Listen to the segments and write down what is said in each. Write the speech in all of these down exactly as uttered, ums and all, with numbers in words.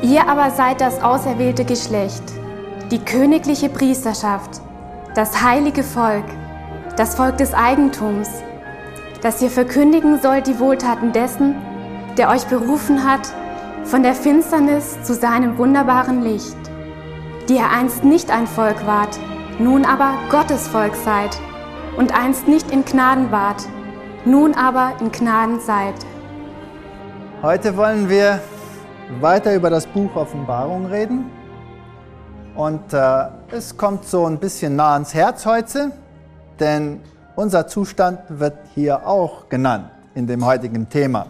Ihr aber seid das auserwählte Geschlecht, die königliche Priesterschaft, das heilige Volk, das Volk des Eigentums, dass ihr verkündigen sollt die Wohltaten dessen, der euch berufen hat, von der Finsternis zu seinem wunderbaren Licht, die ihr einst nicht ein Volk wart, nun aber Gottes Volk seid, und einst nicht in Gnaden wart, nun aber in Gnaden seid. Heute wollen wir weiter über das Buch Offenbarung reden. Und äh, es kommt so ein bisschen nah ans Herz heute, denn unser Zustand wird hier auch genannt in dem heutigen Thema.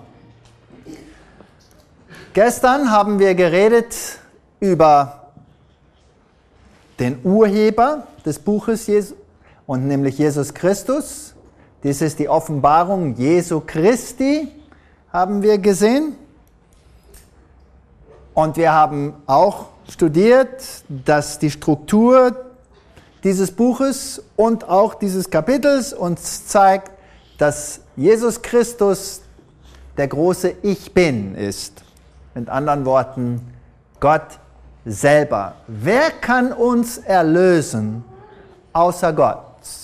Gestern haben wir geredet über den Urheber des Buches Jesu, und nämlich Jesus Christus. Dies ist die Offenbarung Jesu Christi, haben wir gesehen. Und wir haben auch studiert, dass die Struktur dieses Buches und auch dieses Kapitels uns zeigt, dass Jesus Christus der große Ich Bin ist. Mit anderen Worten, Gott selber. Wer kann uns erlösen außer Gott?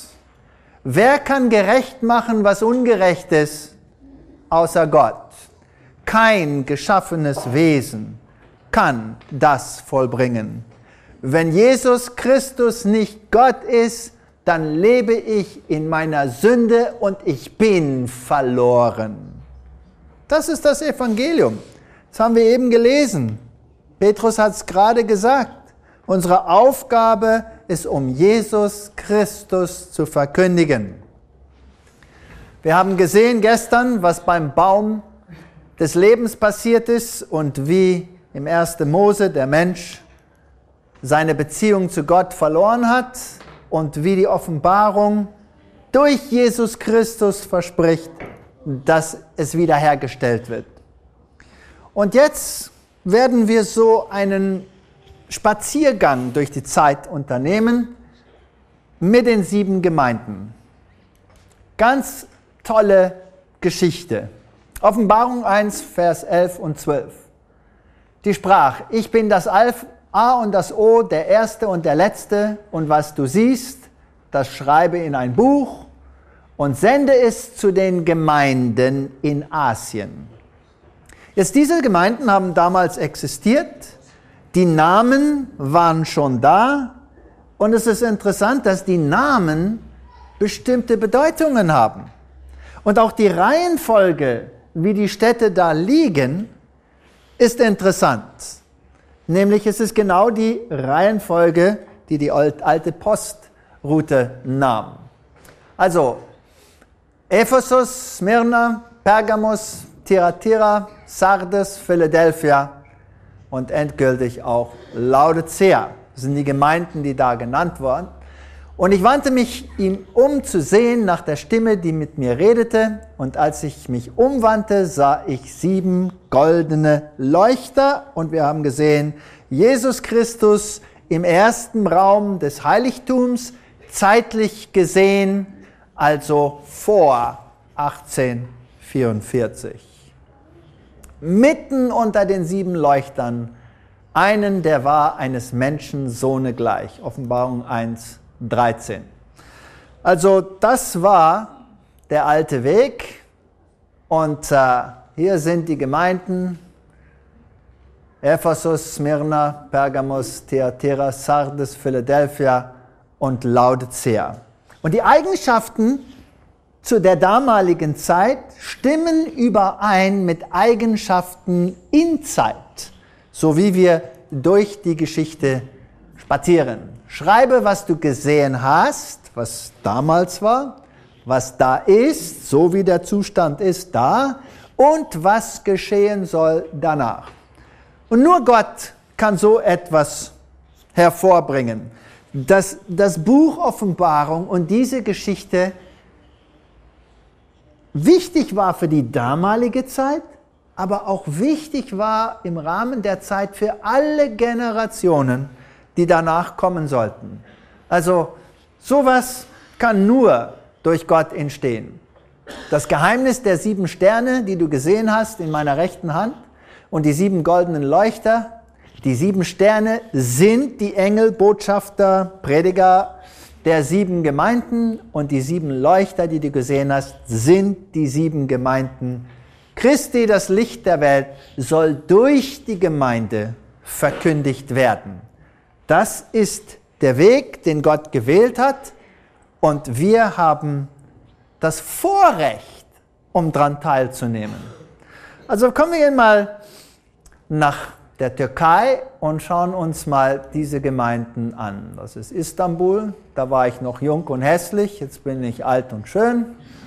Wer kann gerecht machen, was ungerecht ist, außer Gott? Kein geschaffenes Wesen kann das vollbringen. Wenn Jesus Christus nicht Gott ist, dann lebe ich in meiner Sünde und ich bin verloren. Das ist das Evangelium. Das haben wir eben gelesen. Petrus hat es gerade gesagt. Unsere Aufgabe ist, um Jesus Christus zu verkündigen. Wir haben gesehen gestern, was beim Baum des Lebens passiert ist und wie im ersten Mose der Mensch seine Beziehung zu Gott verloren hat und wie die Offenbarung durch Jesus Christus verspricht, dass es wiederhergestellt wird. Und jetzt werden wir so einen Spaziergang durch die Zeit unternehmen mit den sieben Gemeinden. Ganz tolle Geschichte. Offenbarung eins, Vers elf und zwölf. Die sprach: Ich bin das Alpha und das O, der Erste und der Letzte, und was du siehst, das schreibe in ein Buch und sende es zu den Gemeinden in Asien. Jetzt, diese Gemeinden haben damals existiert, die Namen waren schon da, und es ist interessant, dass die Namen bestimmte Bedeutungen haben. Und auch die Reihenfolge, wie die Städte da liegen, ist interessant. Nämlich es ist genau die Reihenfolge, die die alte Postroute nahm. Also Ephesus, Smyrna, Pergamos, Thyatira, Sardes, Philadelphia und endgültig auch Laodicea. Das sind die Gemeinden, die da genannt wurden. Und ich wandte mich ihm um zu sehen nach der Stimme, die mit mir redete. Und als ich mich umwandte, sah ich sieben goldene Leuchter. Und wir haben gesehen, Jesus Christus im ersten Raum des Heiligtums, zeitlich gesehen, also vor achtzehnhundertvierundvierzig. Mitten unter den sieben Leuchtern einen, der war eines Menschen Sohne gleich. Offenbarung eins, dreizehn. Also das war der alte Weg. Und äh, hier sind die Gemeinden: Ephesus, Smyrna, Pergamos, Thyatira, Sardes, Philadelphia und Laodicea. Und die Eigenschaften zu der damaligen Zeit stimmen überein mit Eigenschaften in Zeit, so wie wir durch die Geschichte spazieren. Schreibe, was du gesehen hast, was damals war, was da ist, so wie der Zustand ist da, und was geschehen soll danach. Und nur Gott kann so etwas hervorbringen. Das, das Buch Offenbarung und diese Geschichte wichtig war für die damalige Zeit, aber auch wichtig war im Rahmen der Zeit für alle Generationen, die danach kommen sollten. Also sowas kann nur durch Gott entstehen. Das Geheimnis der sieben Sterne, die du gesehen hast in meiner rechten Hand, und die sieben goldenen Leuchter, Die sieben Sterne sind die Engel, Botschafter, Prediger der sieben Gemeinden und die sieben Leuchter, die du gesehen hast, sind die sieben Gemeinden. Christi, das Licht der Welt, soll durch die Gemeinde verkündigt werden. Das ist der Weg, den Gott gewählt hat, und wir haben das Vorrecht, um daran teilzunehmen. Also kommen wir mal nach der Türkei und schauen uns mal diese Gemeinden an. Das ist Istanbul, da war ich noch jung und hässlich, jetzt bin ich alt und schön.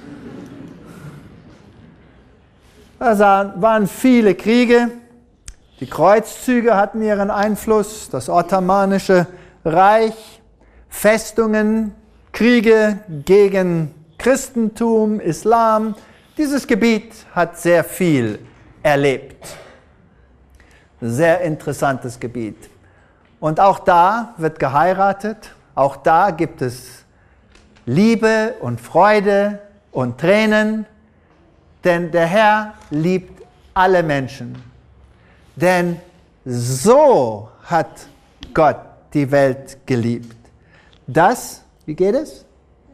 Da waren viele Kriege, die Kreuzzüge hatten ihren Einfluss, das Ottomanische Reich, Festungen, Kriege gegen Christentum, Islam. Dieses Gebiet hat sehr viel erlebt. Sehr interessantes Gebiet. Und auch da wird geheiratet, auch da gibt es Liebe und Freude und Tränen, denn der Herr liebt alle Menschen. Denn so hat Gott die Welt geliebt. Das, wie geht es?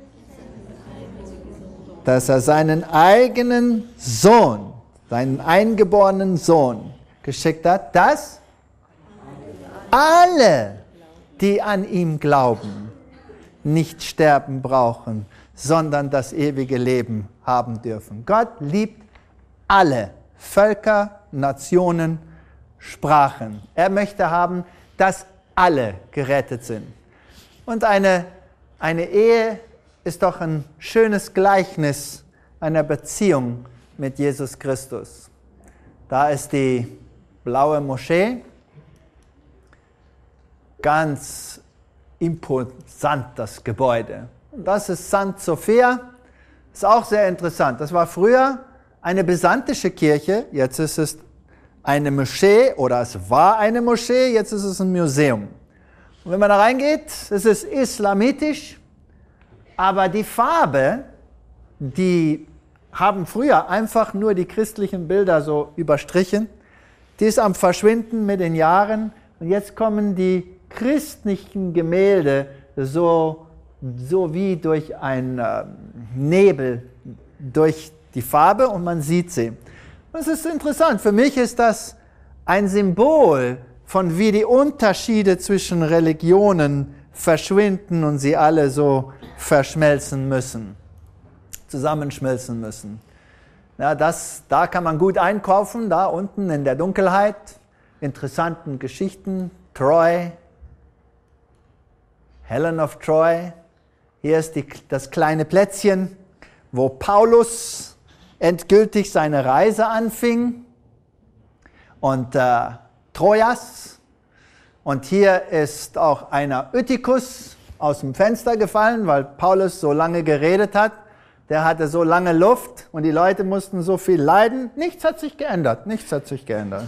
Dass er seinen eigenen Sohn, seinen eingeborenen Sohn geschickt hat, dass alle, die an ihm glauben, nicht sterben brauchen, sondern das ewige Leben haben dürfen. Gott liebt alle Völker, Nationen, Sprachen. Er möchte haben, dass alle gerettet sind. Und eine, eine Ehe ist doch ein schönes Gleichnis einer Beziehung mit Jesus Christus. Da ist die blaue Moschee, ganz imposant das Gebäude. Und das ist Sankt Sophia, ist auch sehr interessant. Das war früher eine byzantische Kirche, jetzt ist es eine Moschee oder es war eine Moschee, jetzt ist es ein Museum. Und wenn man da reingeht, es ist islamitisch, aber die Farbe, die haben früher einfach nur die christlichen Bilder so überstrichen. Die ist am Verschwinden mit den Jahren und jetzt kommen die christlichen Gemälde so, so wie durch einen äh, Nebel durch die Farbe und man sieht sie. Und es ist interessant, für mich ist das ein Symbol von wie die Unterschiede zwischen Religionen verschwinden und sie alle so verschmelzen müssen, zusammenschmelzen müssen. Ja, das, da kann man gut einkaufen, da unten in der Dunkelheit, interessanten Geschichten, Troy, Helen of Troy. Hier ist die, das kleine Plätzchen, wo Paulus endgültig seine Reise anfing. Und äh, Trojas. Und hier ist auch einer Ütikus aus dem Fenster gefallen, weil Paulus so lange geredet hat. Der hatte so lange Luft und die Leute mussten so viel leiden. Nichts hat sich geändert, nichts hat sich geändert.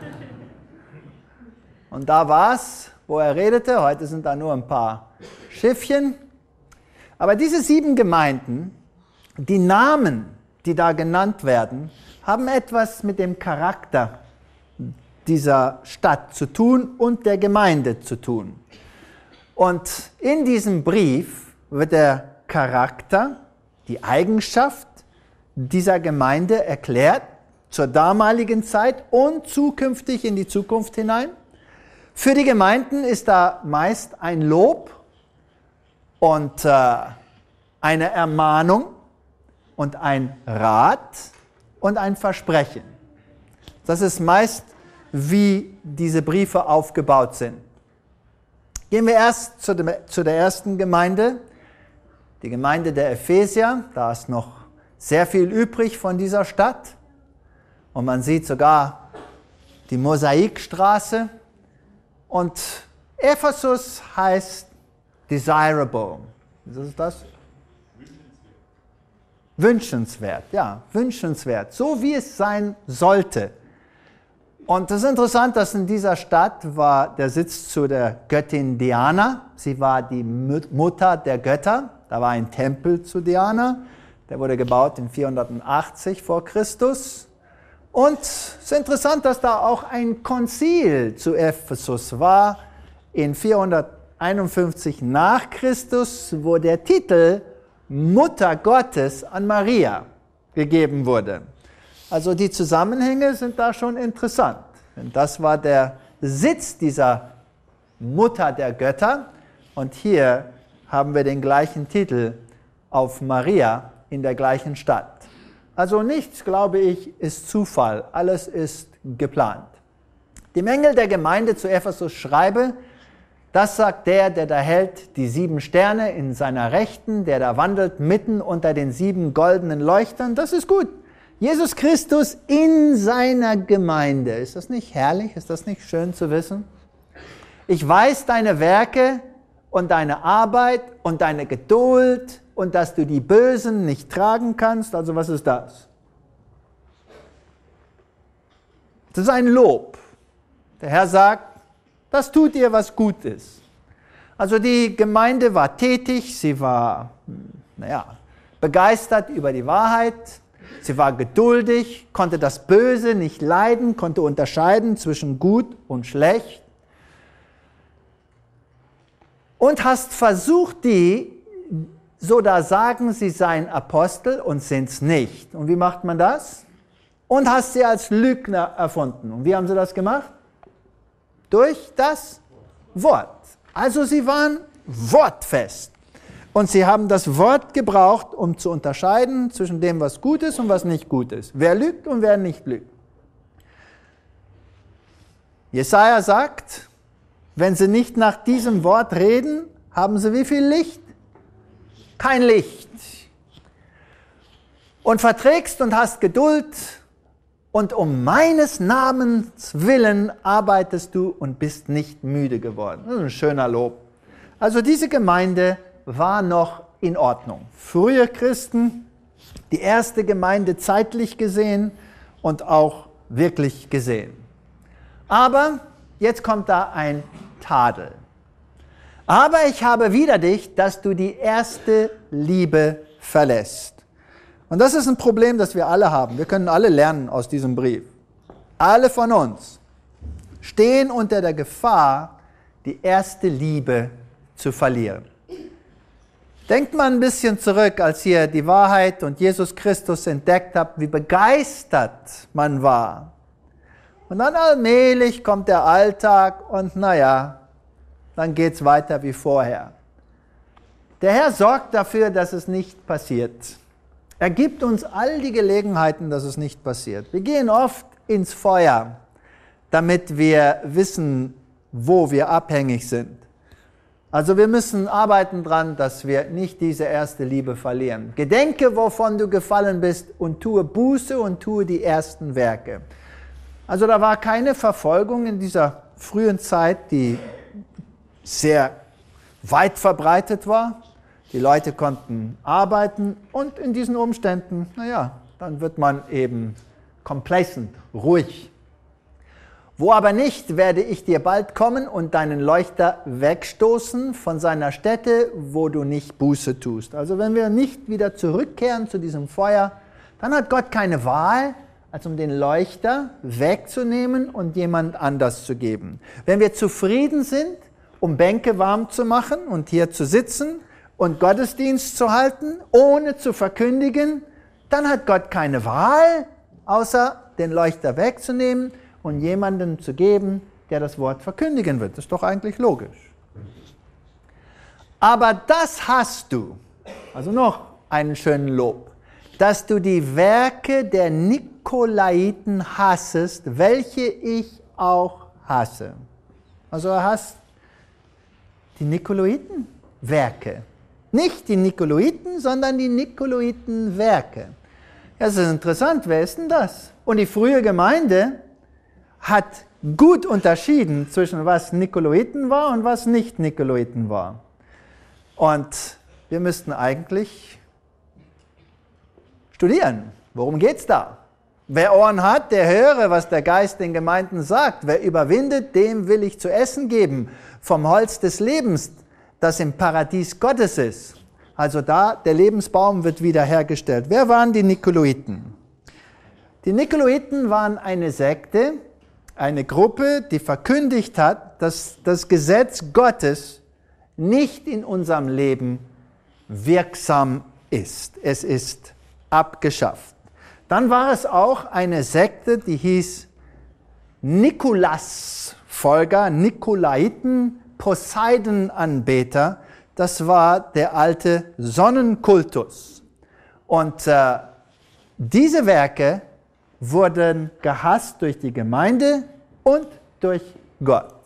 Und da war es, wo er redete. Heute sind da nur ein paar Schiffchen. Aber diese sieben Gemeinden, die Namen, die da genannt werden, haben etwas mit dem Charakter dieser Stadt zu tun und der Gemeinde zu tun. Und in diesem Brief wird der Charakter, die Eigenschaft dieser Gemeinde erklärt, zur damaligen Zeit und zukünftig in die Zukunft hinein. Für die Gemeinden ist da meist ein Lob und äh, eine Ermahnung und ein Rat und ein Versprechen. Das ist meist, wie diese Briefe aufgebaut sind. Gehen wir erst zu, dem, zu der ersten Gemeinde, die Gemeinde der Ephesier. Da ist noch sehr viel übrig von dieser Stadt. Und man sieht sogar die Mosaikstraße. Und Ephesus heißt desirable. Was ist das? Wünschenswert, ja, wünschenswert. So wie es sein sollte. Und es ist interessant, dass in dieser Stadt war der Sitz zu der Göttin Diana. Sie war die Mutter der Götter. Da war ein Tempel zu Diana. Der wurde gebaut in vierhundertachtzig vor Christus. Und es ist interessant, dass da auch ein Konzil zu Ephesus war, in vierhunderteinundfünfzig nach Christus, wo der Titel Mutter Gottes an Maria gegeben wurde. Also die Zusammenhänge sind da schon interessant. Denn das war der Sitz dieser Mutter der Götter. Und hier haben wir den gleichen Titel auf Maria in der gleichen Stadt. Also nichts, glaube ich, ist Zufall. Alles ist geplant. Dem Engel der Gemeinde zu Ephesus schreibe, das sagt der, der da hält die sieben Sterne in seiner Rechten, der da wandelt mitten unter den sieben goldenen Leuchtern. Das ist gut. Jesus Christus in seiner Gemeinde. Ist das nicht herrlich? Ist das nicht schön zu wissen? Ich weiß deine Werke und deine Arbeit und deine Geduld und dass du die Bösen nicht tragen kannst. Also was ist das? Das ist ein Lob. Der Herr sagt, das tut ihr, was gut ist. Also die Gemeinde war tätig, sie war, naja, begeistert über die Wahrheit, sie war geduldig, konnte das Böse nicht leiden, konnte unterscheiden zwischen gut und schlecht. Und hast versucht, die, so da sagen, sie seien Apostel und sind es nicht. Und wie macht man das? Und hast sie als Lügner erfunden. Und wie haben sie das gemacht? Durch das Wort. Also sie waren wortfest. Und sie haben das Wort gebraucht, um zu unterscheiden zwischen dem, was gut ist und was nicht gut ist. Wer lügt und wer nicht lügt. Jesaja sagt, wenn sie nicht nach diesem Wort reden, haben sie wie viel Licht? Kein Licht. Und verträgst und hast Geduld, und um meines Namens willen arbeitest du und bist nicht müde geworden. Das ist ein schöner Lob. Also diese Gemeinde war noch in Ordnung. Frühe Christen, die erste Gemeinde zeitlich gesehen und auch wirklich gesehen. Aber jetzt kommt da ein Tadel. Aber ich habe wider dich, dass du die erste Liebe verlässt. Und das ist ein Problem, das wir alle haben. Wir können alle lernen aus diesem Brief. Alle von uns stehen unter der Gefahr, die erste Liebe zu verlieren. Denkt mal ein bisschen zurück, als ihr die Wahrheit und Jesus Christus entdeckt habt, wie begeistert man war. Und dann allmählich kommt der Alltag und naja, dann geht es weiter wie vorher. Der Herr sorgt dafür, dass es nicht passiert. Er gibt uns all die Gelegenheiten, dass es nicht passiert. Wir gehen oft ins Feuer, damit wir wissen, wo wir abhängig sind. Also wir müssen arbeiten dran, dass wir nicht diese erste Liebe verlieren. Gedenke, wovon du gefallen bist und tue Buße und tue die ersten Werke. Also da war keine Verfolgung in dieser frühen Zeit, die sehr weit verbreitet war. Die Leute konnten arbeiten und in diesen Umständen, naja, dann wird man eben complacent, ruhig. Wo aber nicht, werde ich dir bald kommen und deinen Leuchter wegstoßen von seiner Stätte, wo du nicht Buße tust. Also wenn wir nicht wieder zurückkehren zu diesem Feuer, dann hat Gott keine Wahl, als um den Leuchter wegzunehmen und jemand anders zu geben. Wenn wir zufrieden sind, um Bänke warm zu machen und hier zu sitzen und Gottesdienst zu halten, ohne zu verkündigen, dann hat Gott keine Wahl, außer den Leuchter wegzunehmen und jemandem zu geben, der das Wort verkündigen wird. Das ist doch eigentlich logisch. Aber das hast du, also noch einen schönen Lob, dass du die Werke der Nikolaiten hassest, welche ich auch hasse. Also er hasst die Nikolaitenwerke. Nicht die Nikolaiten, sondern die Nikolaitenwerke. Das ist interessant, wer ist denn das? Und die frühe Gemeinde hat gut unterschieden zwischen was Nikolaiten war und was nicht Nikolaiten war. Und wir müssten eigentlich studieren. Worum geht's da? Wer Ohren hat, der höre, was der Geist den Gemeinden sagt. Wer überwindet, dem will ich zu essen geben, vom Holz des Lebens, das im Paradies Gottes ist. Also da, der Lebensbaum wird wiederhergestellt. Wer waren die Nikolaiten? Die Nikolaiten waren eine Sekte, eine Gruppe, die verkündigt hat, dass das Gesetz Gottes nicht in unserem Leben wirksam ist. Es ist abgeschafft. Dann war es auch eine Sekte, die hieß Nikolaus-Folger, Nikolaiten, Poseidon-Anbeter. Das war der alte Sonnenkultus. Und äh, diese Werke wurden gehasst durch die Gemeinde und durch Gott.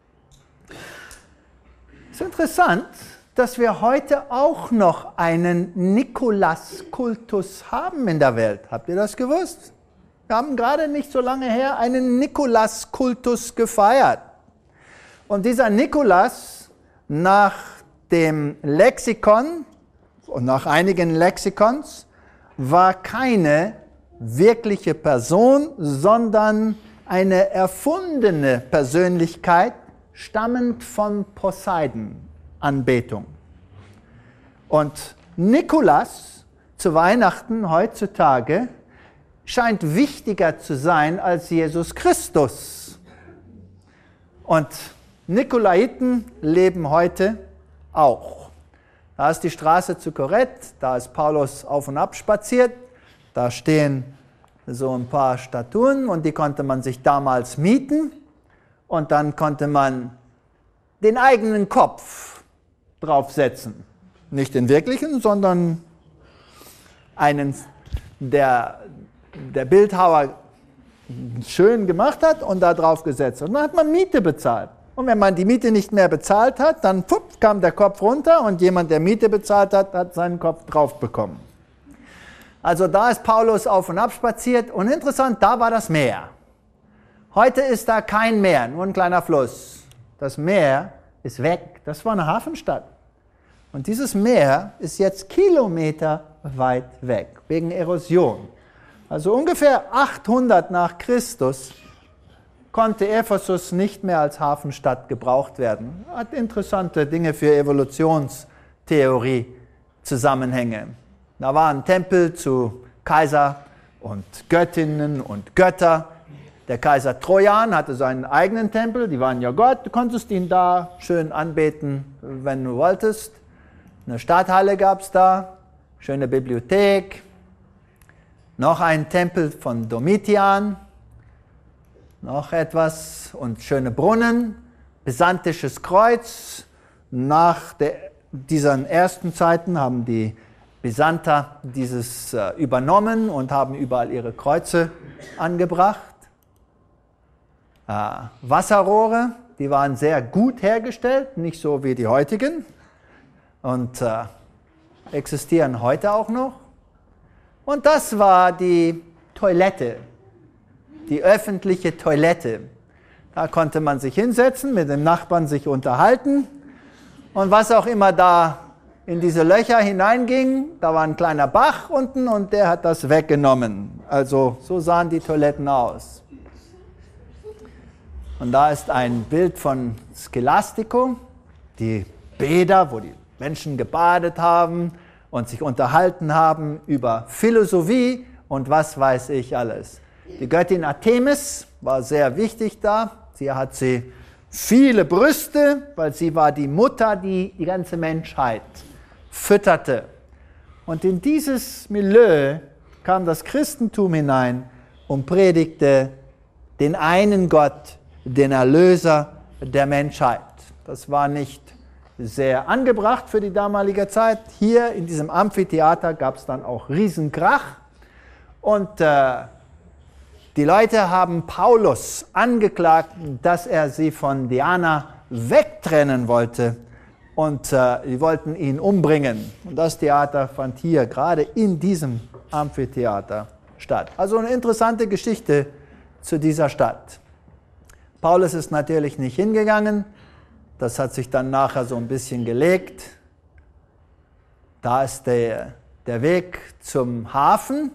Es ist interessant, dass wir heute auch noch einen Nikolaus-Kultus haben in der Welt. Habt ihr das gewusst? Wir haben gerade nicht so lange her einen Nikolaus-Kultus gefeiert. Und dieser Nikolaus, nach dem Lexikon und nach einigen Lexikons, war keine wirkliche Person, sondern eine erfundene Persönlichkeit, stammend von Poseidon-Anbetung. Und Nikolaus zu Weihnachten heutzutage scheint wichtiger zu sein als Jesus Christus. Und Nikolaiten leben heute auch. Da ist die Straße zu Korinth, da ist Paulus auf und ab spaziert, da stehen so ein paar Statuen und die konnte man sich damals mieten und dann konnte man den eigenen Kopf draufsetzen. Nicht den wirklichen, sondern einen, der der Bildhauer schön gemacht hat und da drauf gesetzt. Und dann hat man Miete bezahlt. Und wenn man die Miete nicht mehr bezahlt hat, dann pfupp, kam der Kopf runter und jemand, der Miete bezahlt hat, hat seinen Kopf drauf bekommen. Also da ist Paulus auf und ab spaziert und interessant, da war das Meer. Heute ist da kein Meer, nur ein kleiner Fluss. Das Meer ist weg. Das war eine Hafenstadt. Und dieses Meer ist jetzt kilometerweit weg, wegen Erosion. Also ungefähr achthundert nach Christus konnte Ephesus nicht mehr als Hafenstadt gebraucht werden. Hat interessante Dinge für Evolutionstheorie Zusammenhänge. Da war ein Tempel zu Kaiser und Göttinnen und Götter. Der Kaiser Trojan hatte seinen eigenen Tempel, die waren ja Gott. Du konntest ihn da schön anbeten, wenn du wolltest. Eine Stadthalle gab es da, schöne Bibliothek. Noch ein Tempel von Domitian, noch etwas und schöne Brunnen, byzantisches Kreuz. Nach der, diesen ersten Zeiten haben die Byzanter dieses äh, übernommen und haben überall ihre Kreuze angebracht. Äh, Wasserrohre, die waren sehr gut hergestellt, nicht so wie die heutigen und äh, existieren heute auch noch. Und das war die Toilette, die öffentliche Toilette. Da konnte man sich hinsetzen, mit dem Nachbarn sich unterhalten. Und was auch immer da in diese Löcher hineinging, da war ein kleiner Bach unten und der hat das weggenommen. Also so sahen die Toiletten aus. Und da ist ein Bild von Scholastico, die Bäder, wo die Menschen gebadet haben und sich unterhalten haben über Philosophie und was weiß ich alles. Die Göttin Artemis war sehr wichtig da. Sie hat sie viele Brüste, weil sie war die Mutter, die die ganze Menschheit fütterte. Und in dieses Milieu kam das Christentum hinein und predigte den einen Gott, den Erlöser der Menschheit. Das war nicht sehr angebracht für die damalige Zeit. Hier in diesem Amphitheater gab es dann auch Riesenkrach. Und äh, die Leute haben Paulus angeklagt, dass er sie von Diana wegtrennen wollte. Und äh, die wollten ihn umbringen. Und das Theater fand hier gerade in diesem Amphitheater statt. Also eine interessante Geschichte zu dieser Stadt. Paulus ist natürlich nicht hingegangen. Das hat sich dann nachher so ein bisschen gelegt. Da ist der, der Weg zum Hafen.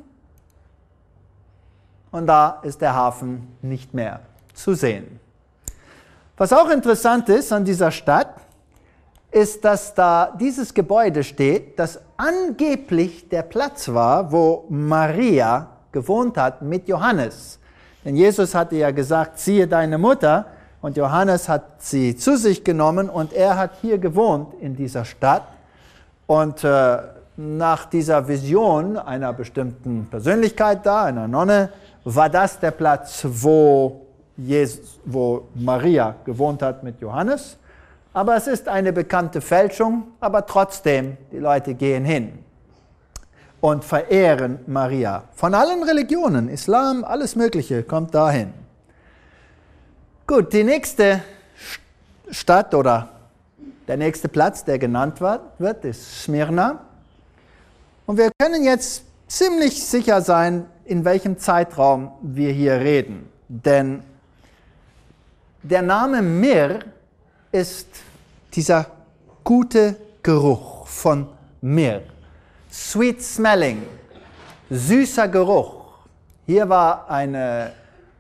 Und da ist der Hafen nicht mehr zu sehen. Was auch interessant ist an dieser Stadt, ist, dass da dieses Gebäude steht, das angeblich der Platz war, wo Maria gewohnt hat mit Johannes. Denn Jesus hatte ja gesagt, siehe deine Mutter, und Johannes hat sie zu sich genommen und er hat hier gewohnt in dieser Stadt. Und äh, nach dieser Vision einer bestimmten Persönlichkeit da, einer Nonne, war das der Platz, wo, Jesus, wo Maria gewohnt hat mit Johannes. Aber es ist eine bekannte Fälschung, aber trotzdem, die Leute gehen hin und verehren Maria. Von allen Religionen, Islam, alles Mögliche, kommt dahin. Gut, die nächste Stadt oder der nächste Platz, der genannt wird, ist Smyrna. Und wir können jetzt ziemlich sicher sein, in welchem Zeitraum wir hier reden. Denn der Name Mir ist dieser gute Geruch von Mir. Sweet smelling, süßer Geruch. Hier war eine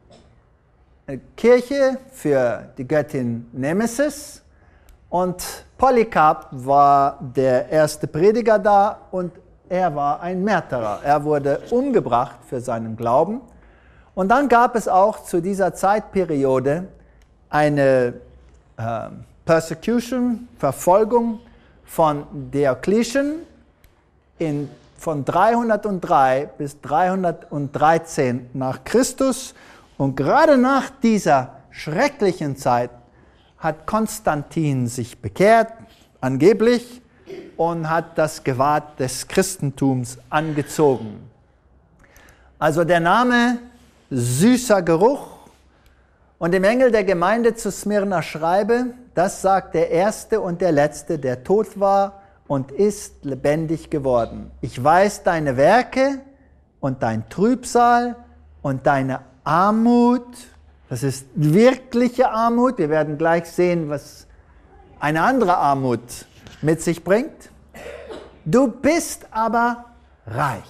Kirche für die Göttin Nemesis und Polycarp war der erste Prediger da und er war ein Märtyrer. Er wurde umgebracht für seinen Glauben. Und dann gab es auch zu dieser Zeitperiode eine äh, Persecution, Verfolgung von Diocletian in, von dreihundertdrei bis dreihundertdreizehn nach Christus. Und gerade nach dieser schrecklichen Zeit hat Konstantin sich bekehrt, angeblich, und hat das Gewand des Christentums angezogen. Also der Name süßer Geruch. Und dem Engel der Gemeinde zu Smyrna schreibe, das sagt der Erste und der Letzte, der tot war und ist lebendig geworden. Ich weiß deine Werke und dein Trübsal und deine Armut. Das ist wirkliche Armut. Wir werden gleich sehen, was eine andere Armut mit sich bringt. Du bist aber reich.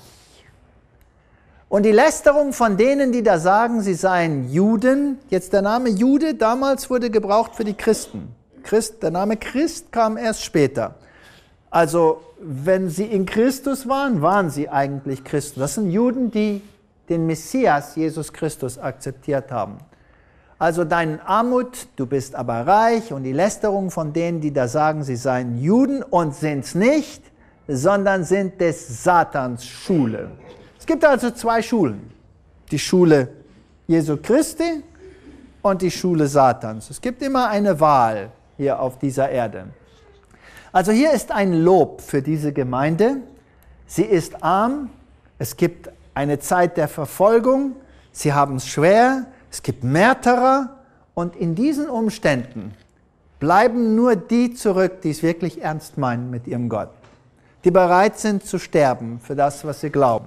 Und die Lästerung von denen, die da sagen, sie seien Juden, jetzt der Name Jude damals wurde gebraucht für die Christen. Christ, der Name Christ kam erst später. Also wenn sie in Christus waren, waren sie eigentlich Christen. Das sind Juden, die den Messias, Jesus Christus, akzeptiert haben. Also deine Armut, du bist aber reich, und die Lästerung von denen, die da sagen, sie seien Juden und sind es nicht, sondern sind des Satans Schule. Es gibt also zwei Schulen. Die Schule Jesu Christi und die Schule Satans. Es gibt immer eine Wahl hier auf dieser Erde. Also hier ist ein Lob für diese Gemeinde. Sie ist arm, es gibt eine Zeit der Verfolgung, sie haben es schwer, es gibt Märtyrer, und in diesen Umständen bleiben nur die zurück, die es wirklich ernst meinen mit ihrem Gott, die bereit sind zu sterben für das, was sie glauben.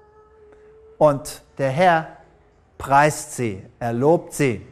Und der Herr preist sie, er lobt sie.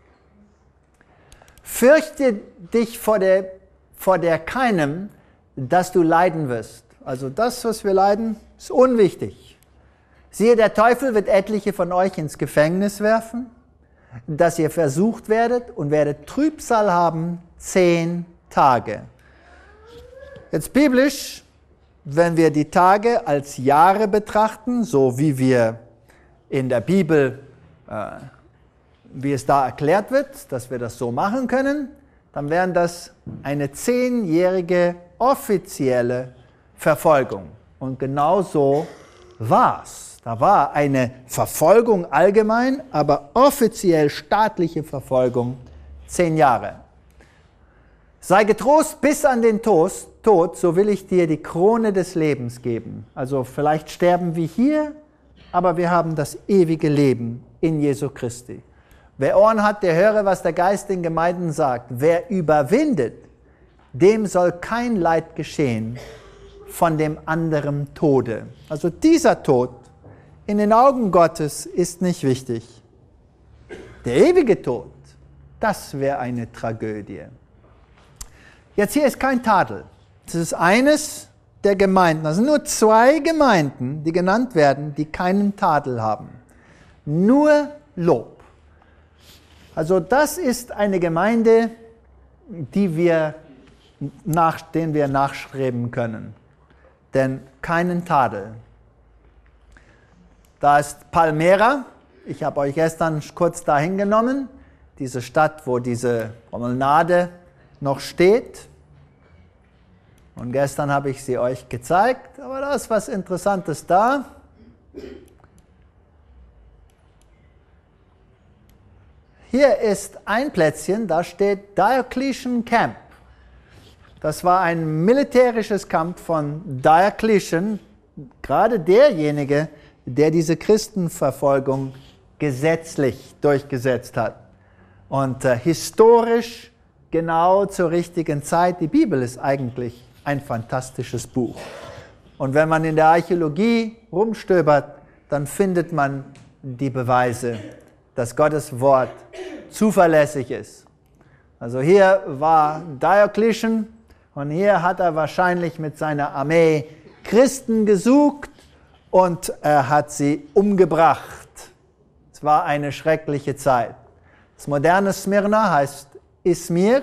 Fürchte dich vor der, vor der keinem, dass du leiden wirst. Also das, was wir leiden, ist unwichtig. Siehe, der Teufel wird etliche von euch ins Gefängnis werfen, dass ihr versucht werdet und werdet Trübsal haben zehn Tage. Jetzt biblisch, wenn wir die Tage als Jahre betrachten, so wie wir in der Bibel, äh, wie es da erklärt wird, dass wir das so machen können, dann wären das eine zehnjährige offizielle Verfolgung. Und genau so war es. Da war eine Verfolgung allgemein, aber offiziell staatliche Verfolgung zehn Jahre. Sei getrost bis an den Tod, so will ich dir die Krone des Lebens geben. Also vielleicht sterben wir hier, aber wir haben das ewige Leben in Jesu Christi. Wer Ohren hat, der höre, was der Geist den Gemeinden sagt. Wer überwindet, dem soll kein Leid geschehen von dem anderen Tode. Also dieser Tod in den Augen Gottes ist nicht wichtig. Der ewige Tod, das wäre eine Tragödie. Jetzt hier ist kein Tadel. Das ist eines der Gemeinden. Das sind nur zwei Gemeinden, die genannt werden, die keinen Tadel haben. Nur Lob. Also das ist eine Gemeinde, die wir nach, denen wir nachstreben können. Denn keinen Tadel. Da ist Palmyra. Ich habe euch gestern kurz dahin genommen. Diese Stadt, wo diese Promenade noch steht. Und gestern habe ich sie euch gezeigt. Aber da ist was Interessantes da. Hier ist ein Plätzchen, da steht Diocletian Camp. Das war ein militärisches Camp von Diocletian, gerade derjenige, der diese Christenverfolgung gesetzlich durchgesetzt hat. Und äh, historisch genau zur richtigen Zeit. Die Bibel ist eigentlich ein fantastisches Buch. Und wenn man in der Archäologie rumstöbert, dann findet man die Beweise, dass Gottes Wort zuverlässig ist. Also hier war Diocletian und hier hat er wahrscheinlich mit seiner Armee Christen gesucht und er hat sie umgebracht. Es war eine schreckliche Zeit. Das moderne Smyrna heißt Izmir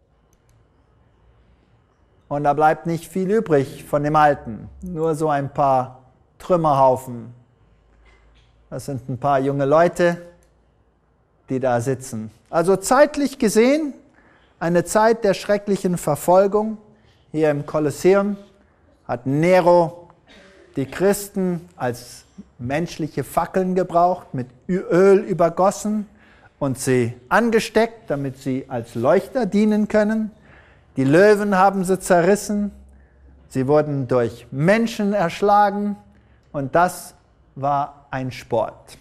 und da bleibt nicht viel übrig von dem Alten, nur so ein paar Trümmerhaufen. Das sind ein paar junge Leute, die da sitzen. Also zeitlich gesehen eine Zeit der schrecklichen Verfolgung. Hier im Kolosseum hat Nero die Christen als menschliche Fackeln gebraucht, mit Öl übergossen und sie angesteckt, damit sie als Leuchter dienen können. Die Löwen haben sie zerrissen, sie wurden durch Menschen erschlagen und das war ein Sport.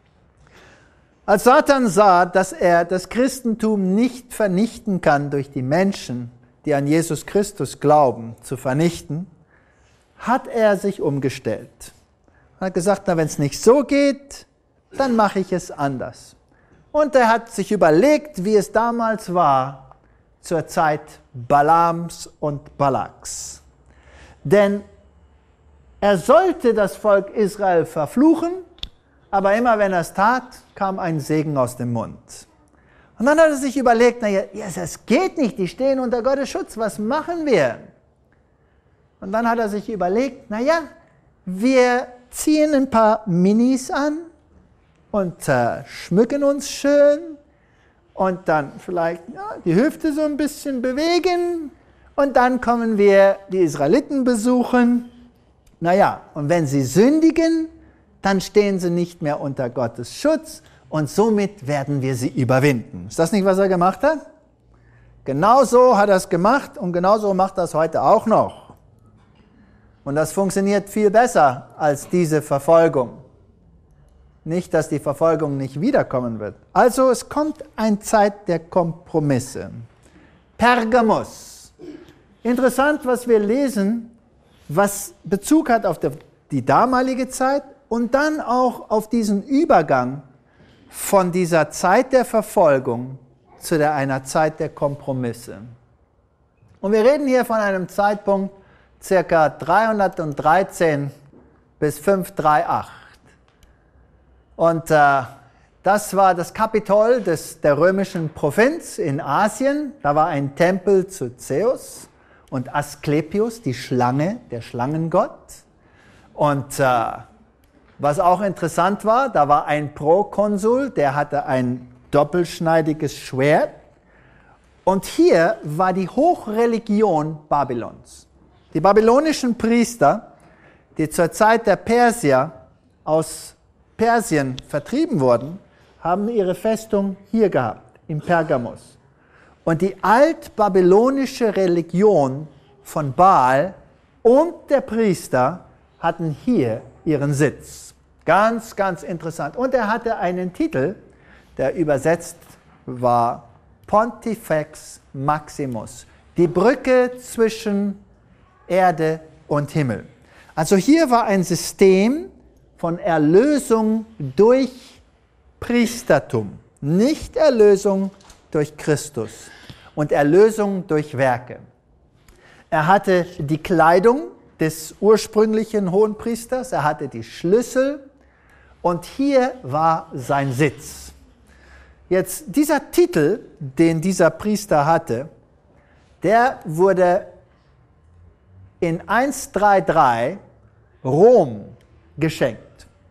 Als Satan sah, dass er das Christentum nicht vernichten kann durch die Menschen, die an Jesus Christus glauben, zu vernichten, hat er sich umgestellt. Er hat gesagt, na, wenn es nicht so geht, dann mache ich es anders. Und er hat sich überlegt, wie es damals war, zur Zeit Balams und Balaks. Denn er sollte das Volk Israel verfluchen, aber immer wenn er es tat, kam ein Segen aus dem Mund. Und dann hat er sich überlegt, naja, das geht nicht, die stehen unter Gottes Schutz, was machen wir? Und dann hat er sich überlegt, naja, wir ziehen ein paar Minis an und äh, schmücken uns schön und dann vielleicht ja, die Hüfte so ein bisschen bewegen und dann kommen wir die Israeliten besuchen. Naja, und wenn sie sündigen, dann stehen sie nicht mehr unter Gottes Schutz und somit werden wir sie überwinden. Ist das nicht, was er gemacht hat? Genau so hat er es gemacht und genauso macht er es heute auch noch. Und das funktioniert viel besser als diese Verfolgung. Nicht, dass die Verfolgung nicht wiederkommen wird. Also es kommt eine Zeit der Kompromisse. Pergamos. Interessant, was wir lesen, was Bezug hat auf die damalige Zeit und dann auch auf diesen Übergang von dieser Zeit der Verfolgung zu der, einer Zeit der Kompromisse. Und wir reden hier von einem Zeitpunkt circa dreihundertdreizehn bis fünfhundertachtunddreißig. Und äh, das war das Kapitol des, der römischen Provinz in Asien. Da war ein Tempel zu Zeus und Asklepios, die Schlange, der Schlangengott. Und äh, was auch interessant war, da war ein Prokonsul, der hatte ein doppelschneidiges Schwert. Und hier war die Hochreligion Babylons. Die babylonischen Priester, die zur Zeit der Persier aus Persien vertrieben wurden, haben ihre Festung hier gehabt, im Pergamos. Und die altbabylonische Religion von Baal und der Priester hatten hier ihren Sitz. Ganz, ganz interessant. Und er hatte einen Titel, der übersetzt war Pontifex Maximus, die Brücke zwischen Erde und Himmel. Also hier war ein System von Erlösung durch Priestertum, nicht Erlösung durch Christus und Erlösung durch Werke. Er hatte die Kleidung des ursprünglichen Hohenpriesters, er hatte die Schlüssel und hier war sein Sitz. Jetzt dieser Titel, den dieser Priester hatte, der wurde in hundertdreiunddreißig Rom geschenkt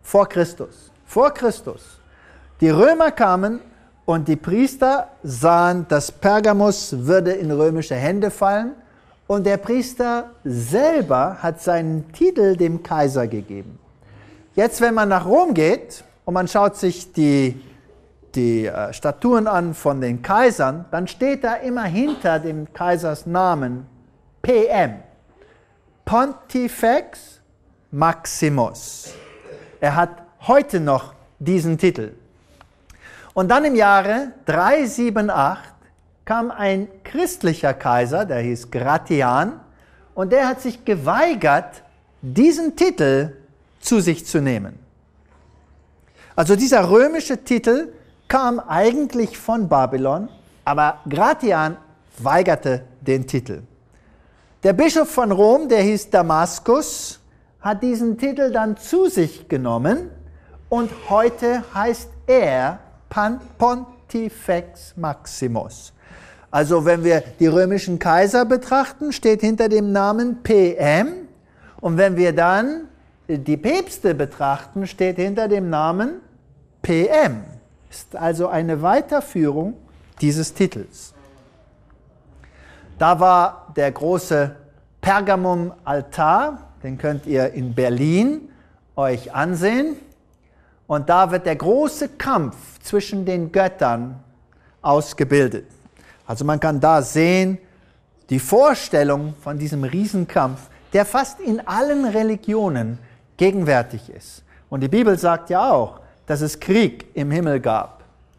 vor Christus. Vor Christus. Die Römer kamen und die Priester sahen, dass Pergamus würde in römische Hände fallen. Und der Priester selber hat seinen Titel dem Kaiser gegeben. Jetzt, wenn man nach Rom geht und man schaut sich die, die äh, Statuen an von den Kaisern, dann steht da immer hinter dem Kaisers Namen P M. Pontifex Maximus. Er hat heute noch diesen Titel. Und dann im Jahre dreihundertachtzig kam ein christlicher Kaiser, der hieß Gratian, und der hat sich geweigert, diesen Titel zu sich zu nehmen. Also dieser römische Titel kam eigentlich von Babylon, aber Gratian weigerte den Titel. Der Bischof von Rom, der hieß Damaskus, hat diesen Titel dann zu sich genommen und heute heißt er Pontifex Maximus. Also wenn wir die römischen Kaiser betrachten, steht hinter dem Namen P M. Und wenn wir dann die Päpste betrachten, steht hinter dem Namen P M. Ist also eine Weiterführung dieses Titels. Da war der große Pergamum-Altar, den könnt ihr in Berlin euch ansehen. Und da wird der große Kampf zwischen den Göttern ausgebildet. Also man kann da sehen, die Vorstellung von diesem Riesenkampf, der fast in allen Religionen gegenwärtig ist. Und die Bibel sagt ja auch, dass es Krieg im Himmel gab.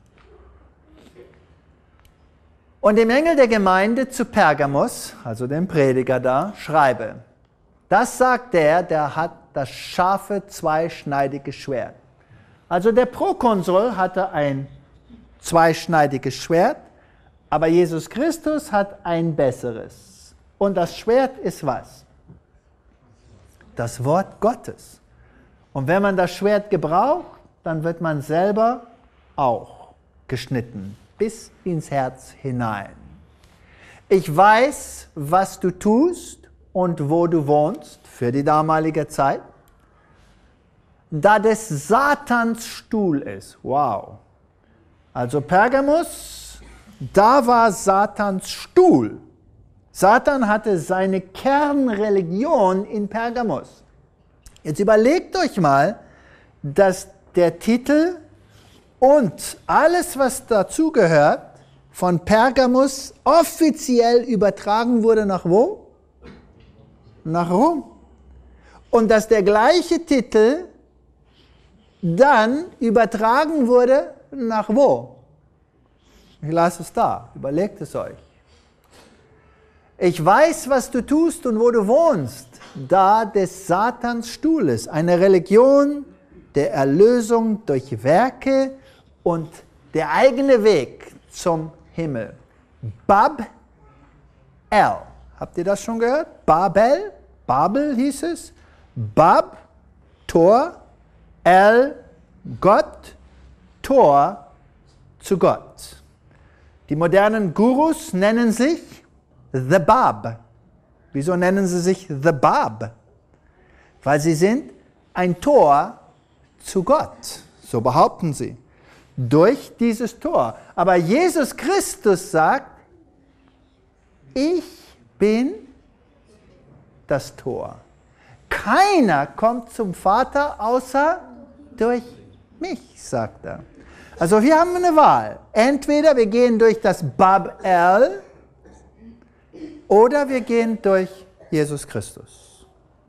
Und dem Engel der Gemeinde zu Pergamus, also dem Prediger da, schreibe, das sagt der, der hat das scharfe, zweischneidige Schwert. Also der Prokonsul hatte ein zweischneidiges Schwert, aber Jesus Christus hat ein besseres. Und das Schwert ist was? Das Wort Gottes. Und wenn man das Schwert gebraucht, dann wird man selber auch geschnitten, bis ins Herz hinein. Ich weiß, was du tust und wo du wohnst, für die damalige Zeit, da des Satans Stuhl ist. Wow. Also Pergamus, da war Satans Stuhl. Satan hatte seine Kernreligion in Pergamus. Jetzt überlegt euch mal, dass der Titel und alles, was dazugehört, von Pergamus offiziell übertragen wurde nach wo? Nach Rom. Und dass der gleiche Titel dann übertragen wurde nach wo? Ich lasse es da, überlegt es euch. Ich weiß, was du tust und wo du wohnst, da des Satans Stuhl ist. Eine Religion der Erlösung durch Werke und der eigene Weg zum Himmel. Bab-El. Habt ihr das schon gehört? Babel, Babel hieß es. Bab, Tor, El, Gott, Tor zu Gott. Die modernen Gurus nennen sich The Bab. Wieso nennen sie sich The Bab? Weil sie sind ein Tor zu Gott, so behaupten sie, durch dieses Tor. Aber Jesus Christus sagt, ich bin das Tor. Keiner kommt zum Vater außer durch mich, sagt er. Also hier haben wir eine Wahl. Entweder wir gehen durch das Bab-El oder wir gehen durch Jesus Christus.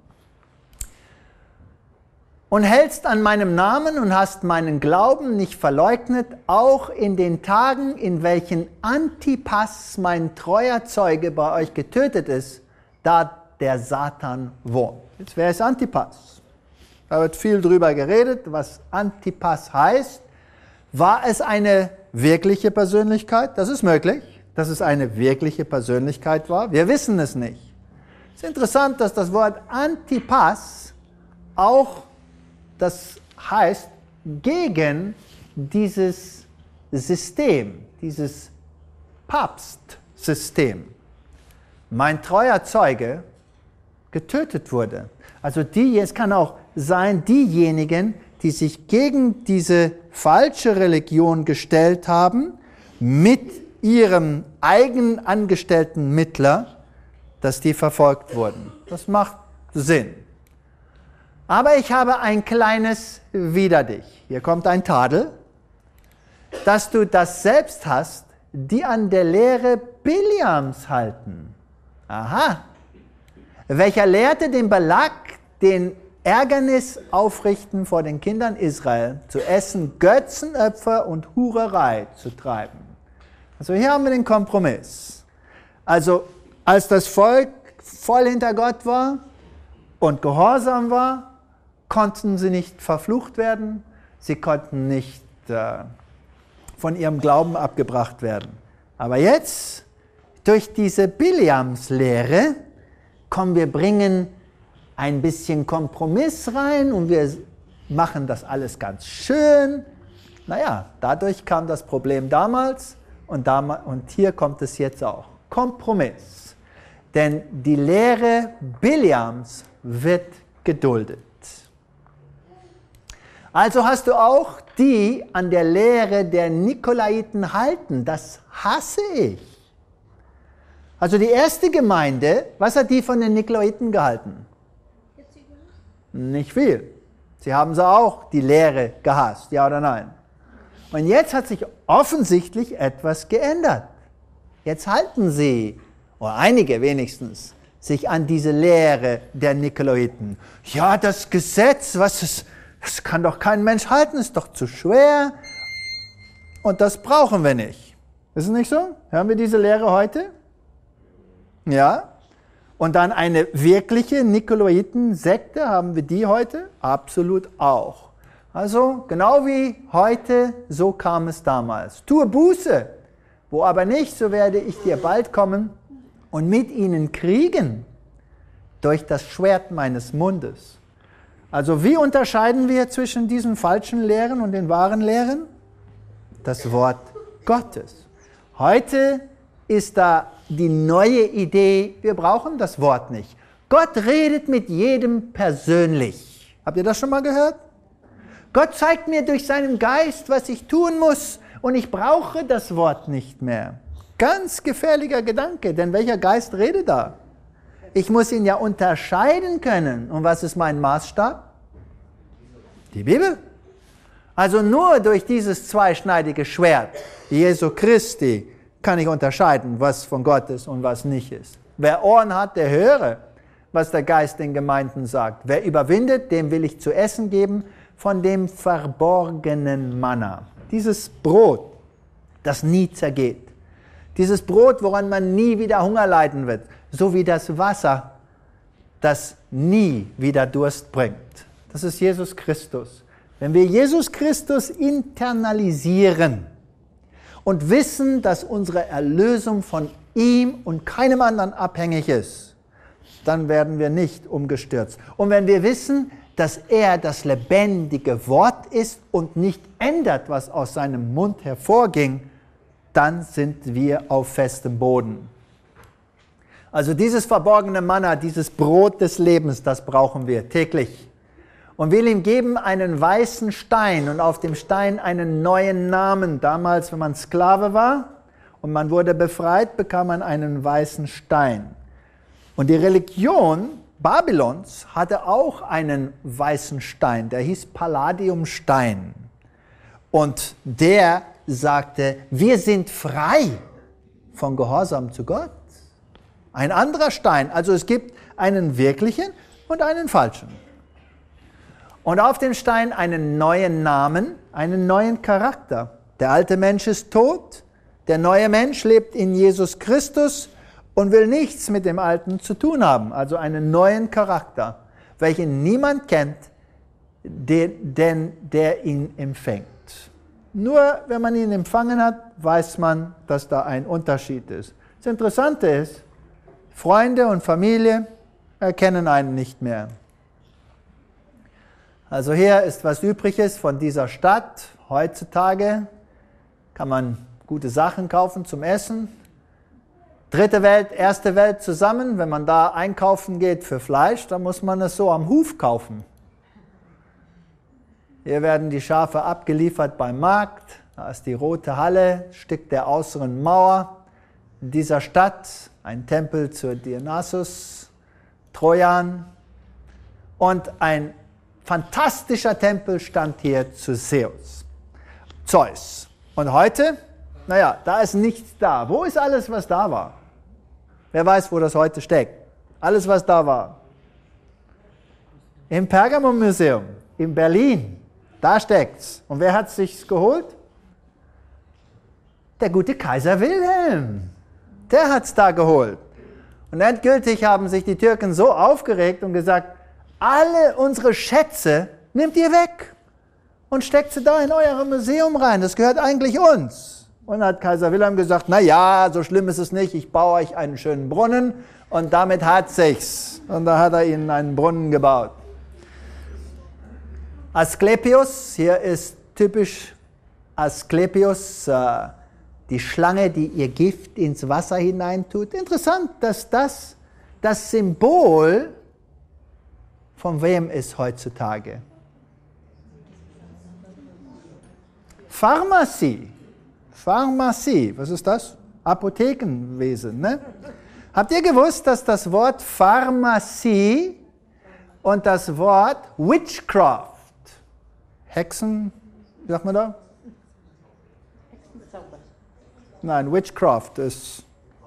Und hältst an meinem Namen und hast meinen Glauben nicht verleugnet, auch in den Tagen, in welchen Antipas, mein treuer Zeuge, bei euch getötet ist, da der Satan wohnt. Jetzt, wer ist Antipas? Da wird viel drüber geredet, was Antipas heißt. War es eine wirkliche Persönlichkeit? Das ist möglich, dass es eine wirkliche Persönlichkeit war. Wir wissen es nicht. Es ist interessant, dass das Wort Antipas auch das heißt gegen dieses System, dieses Papstsystem. Mein treuer Zeuge getötet wurde. Also die, es kann auch sein, diejenigen, die sich gegen diese falsche Religion gestellt haben, mit ihrem eigen angestellten Mittler, dass die verfolgt wurden. Das macht Sinn. Aber ich habe ein kleines Wider dich. Hier kommt ein Tadel, dass du das selbst hast, die an der Lehre Bileams halten. Aha. Welcher lehrte den Balak, den Ärgernis aufrichten vor den Kindern Israel, zu essen, Götzenopfer und Hurerei zu treiben. Also hier haben wir den Kompromiss. Also als das Volk voll hinter Gott war und gehorsam war, konnten sie nicht verflucht werden, sie konnten nicht äh, von ihrem Glauben abgebracht werden. Aber jetzt, durch diese Bileams-Lehre, kommen wir bringen ein bisschen Kompromiss rein und wir machen das alles ganz schön. Naja, dadurch kam das Problem damals und, damals, und hier kommt es jetzt auch. Kompromiss. Denn die Lehre Bileams wird geduldet. Also hast du auch die an der Lehre der Nikolaiten halten. Das hasse ich. Also die erste Gemeinde, was hat die von den Nikolaiten gehalten? Nicht viel. Sie haben sie auch die Lehre gehasst, ja oder nein? Und jetzt hat sich offensichtlich etwas geändert. Jetzt halten sie, oder einige wenigstens, sich an diese Lehre der Nikolaiten. Ja, das Gesetz, was es, das kann doch kein Mensch halten, ist doch zu schwer. Und das brauchen wir nicht. Ist es nicht so? Hören wir diese Lehre heute? Ja. Und dann eine wirkliche Nikolaiten-Sekte, haben wir die heute? Absolut auch. Also genau wie heute, so kam es damals. Tue Buße, wo aber nicht, so werde ich dir bald kommen und mit ihnen kriegen durch das Schwert meines Mundes. Also wie unterscheiden wir zwischen diesen falschen Lehren und den wahren Lehren? Das Wort Gottes. Heute ist da die neue Idee, wir brauchen das Wort nicht. Gott redet mit jedem persönlich. Habt ihr das schon mal gehört? Gott zeigt mir durch seinen Geist, was ich tun muss und ich brauche das Wort nicht mehr. Ganz gefährlicher Gedanke, denn welcher Geist redet da? Ich muss ihn ja unterscheiden können. Und was ist mein Maßstab? Die Bibel. Also nur durch dieses zweischneidige Schwert, Jesu Christi, kann ich unterscheiden, was von Gott ist und was nicht ist. Wer Ohren hat, der höre, was der Geist den Gemeinden sagt. Wer überwindet, dem will ich zu essen geben von dem verborgenen Manna. Dieses Brot, das nie zergeht. Dieses Brot, woran man nie wieder Hunger leiden wird. So wie das Wasser, das nie wieder Durst bringt. Das ist Jesus Christus. Wenn wir Jesus Christus internalisieren und wissen, dass unsere Erlösung von ihm und keinem anderen abhängig ist, dann werden wir nicht umgestürzt. Und wenn wir wissen, dass er das lebendige Wort ist und nicht ändert, was aus seinem Mund hervorging, dann sind wir auf festem Boden. Also dieses verborgene Manna, dieses Brot des Lebens, das brauchen wir täglich. Und will ihm geben einen weißen Stein und auf dem Stein einen neuen Namen. Damals, wenn man Sklave war und man wurde befreit, bekam man einen weißen Stein. Und die Religion Babylons hatte auch einen weißen Stein, der hieß Palladiumstein. Und der sagte, wir sind frei von Gehorsam zu Gott. Ein anderer Stein, also es gibt einen wirklichen und einen falschen. Und auf dem Stein einen neuen Namen, einen neuen Charakter. Der alte Mensch ist tot, der neue Mensch lebt in Jesus Christus und will nichts mit dem Alten zu tun haben. Also einen neuen Charakter, welchen niemand kennt, denn der ihn empfängt. Nur wenn man ihn empfangen hat, weiß man, dass da ein Unterschied ist. Das Interessante ist, Freunde und Familie erkennen einen nicht mehr. Also hier ist was Übriges von dieser Stadt. Heutzutage kann man gute Sachen kaufen zum Essen. Dritte Welt, erste Welt zusammen. Wenn man da einkaufen geht für Fleisch, dann muss man es so am Huf kaufen. Hier werden die Schafe abgeliefert beim Markt. Da ist die rote Halle, Stück der äußeren Mauer dieser Stadt, ein Tempel zu Dionysus, Trojan. Und ein fantastischer Tempel stand hier zu Zeus. Zeus. Und heute, naja, da ist nichts da. Wo ist alles, was da war? Wer weiß, wo das heute steckt? Alles, was da war. Im Pergamon-Museum in Berlin. Da steckt's. Und wer hat es sich geholt? Der gute Kaiser Wilhelm. Der hat es da geholt. Und endgültig haben sich die Türken so aufgeregt und gesagt, alle unsere Schätze nehmt ihr weg und steckt sie da in euer Museum rein. Das gehört eigentlich uns. Und dann hat Kaiser Wilhelm gesagt, na ja, so schlimm ist es nicht. Ich baue euch einen schönen Brunnen und damit hat sich's. Und da hat er ihnen einen Brunnen gebaut. Asklepios, hier ist typisch Asklepios, äh, die Schlange, die ihr Gift ins Wasser hineintut. Interessant, dass das das Symbol von wem ist heutzutage? Pharmazie. Pharmazie, was ist das? Apothekenwesen, ne? Habt ihr gewusst, dass das Wort Pharmazie und das Wort Witchcraft, Hexen, wie sagt man da? Nein, Witchcraft ist,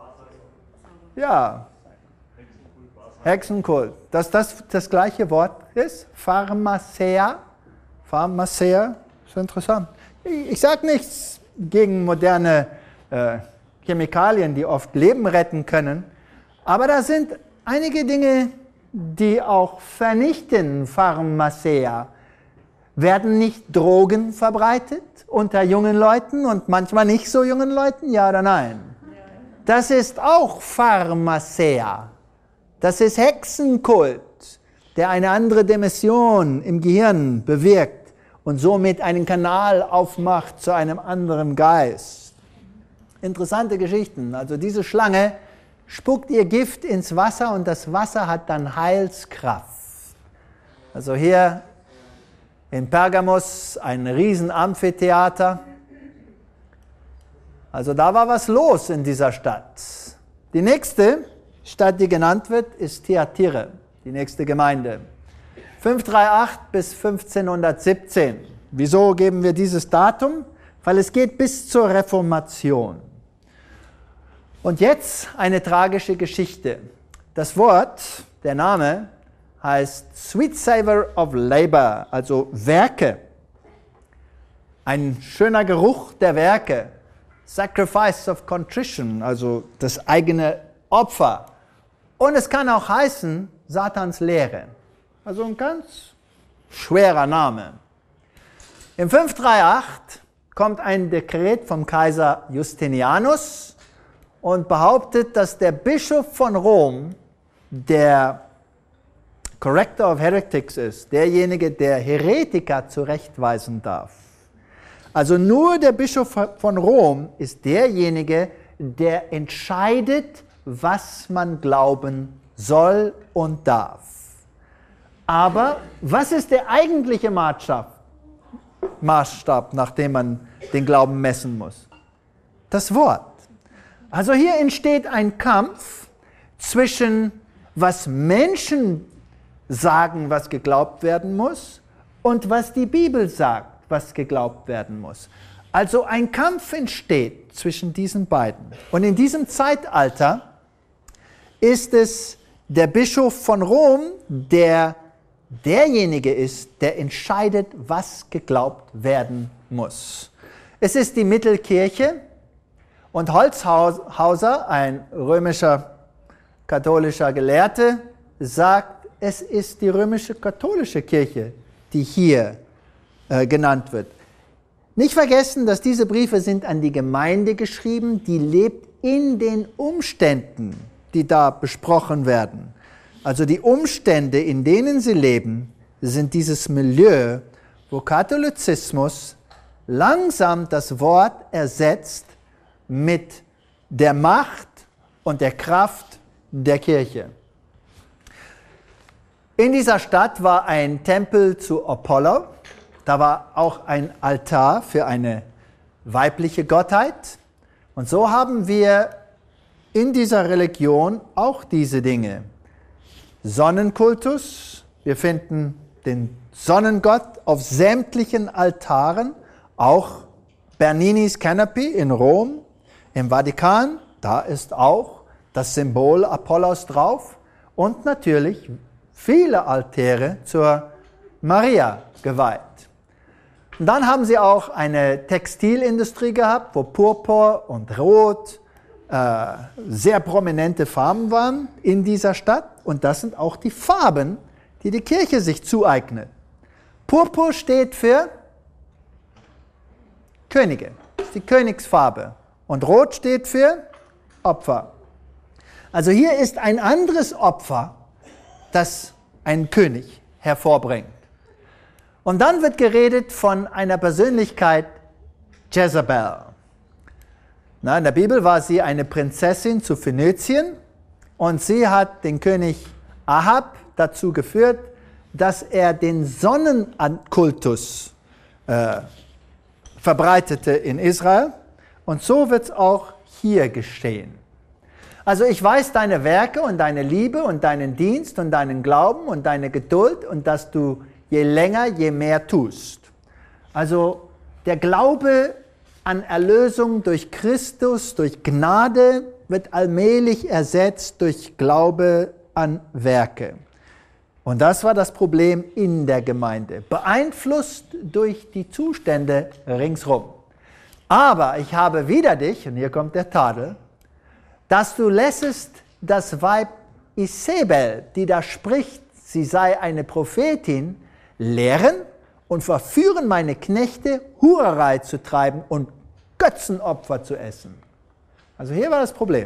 ja, Hexenkult. Dass das das gleiche Wort ist, Pharmacia, Pharmacia, ist interessant. Ich, ich sage nichts gegen moderne äh, Chemikalien, die oft Leben retten können, aber da sind einige Dinge, die auch vernichten. Pharmacia. Werden nicht Drogen verbreitet unter jungen Leuten und manchmal nicht so jungen Leuten, ja oder nein? Das ist auch Pharmacia. Das ist Hexenkult, der eine andere Dimension im Gehirn bewirkt und somit einen Kanal aufmacht zu einem anderen Geist. Interessante Geschichten. Also diese Schlange spuckt ihr Gift ins Wasser und das Wasser hat dann Heilskraft. Also hier in Pergamos ein riesen Amphitheater. Also da war was los in dieser Stadt. Die nächste Stadt, die genannt wird, ist Thyatira, die nächste Gemeinde. fünfhundertachtunddreißig bis fünfzehnhundertsiebzehn. Wieso geben wir dieses Datum? Weil es geht bis zur Reformation. Und jetzt eine tragische Geschichte. Das Wort, der Name, heißt Sweet Savor of Labor, also Werke. Ein schöner Geruch der Werke. Sacrifice of Contrition, also das eigene Opfer. Und es kann auch heißen Satans Lehre. Also ein ganz schwerer Name. Im fünfhundertachtunddreißig kommt ein Dekret vom Kaiser Justinianus und behauptet, dass der Bischof von Rom, der Corrector of Heretics ist, derjenige, der Heretiker zurechtweisen darf. Also nur der Bischof von Rom ist derjenige, der entscheidet, was man glauben soll und darf. Aber was ist der eigentliche Maßstab, Maßstab, nach dem man den Glauben messen muss? Das Wort. Also hier entsteht ein Kampf zwischen, was Menschen sagen, was geglaubt werden muss, und was die Bibel sagt, was geglaubt werden muss. Also ein Kampf entsteht zwischen diesen beiden. Und in diesem Zeitalter ist es der Bischof von Rom, der derjenige ist, der entscheidet, was geglaubt werden muss. Es ist die Mittelkirche und Holzhauser, ein römischer katholischer Gelehrter, sagt, es ist die römische katholische Kirche, die hier äh, genannt wird. Nicht vergessen, dass diese Briefe sind an die Gemeinde geschrieben, die lebt in den Umständen, die da besprochen werden. Also die Umstände, in denen sie leben, sind dieses Milieu, wo Katholizismus langsam das Wort ersetzt mit der Macht und der Kraft der Kirche. In dieser Stadt war ein Tempel zu Apollo Da war auch ein Altar für eine weibliche Gottheit. Und so haben wir in dieser Religion auch diese Dinge. Sonnenkultus, wir finden den Sonnengott auf sämtlichen Altaren, auch Bernini's Canopy in Rom, im Vatikan, da ist auch das Symbol Apollos drauf und natürlich viele Altäre zur Maria geweiht. Und dann haben sie auch eine Textilindustrie gehabt, wo Purpur und Rot äh, sehr prominente Farben waren in dieser Stadt. Und das sind auch die Farben, die die Kirche sich zueignet. Purpur steht für Könige, das ist die Königsfarbe. Und Rot steht für Opfer. Also hier ist ein anderes Opfer, das ein König hervorbringt. Und dann wird geredet von einer Persönlichkeit, Jezebel. Na, in der Bibel war sie eine Prinzessin zu Phönizien und sie hat den König Ahab dazu geführt, dass er den Sonnenkultus äh, verbreitete in Israel. Und so wird es auch hier geschehen. Also ich weiß deine Werke und deine Liebe und deinen Dienst und deinen Glauben und deine Geduld und dass du je länger, je mehr tust. Also der Glaube an Erlösung durch Christus, durch Gnade, wird allmählich ersetzt durch Glaube an Werke. Und das war das Problem in der Gemeinde, beeinflusst durch die Zustände ringsrum. Aber ich habe wider dich, und hier kommt der Tadel, dass du lässest das Weib Isabel, die da spricht, sie sei eine Prophetin, lehren und verführen meine Knechte, Hurerei zu treiben und Götzenopfer zu essen. Also hier war das Problem.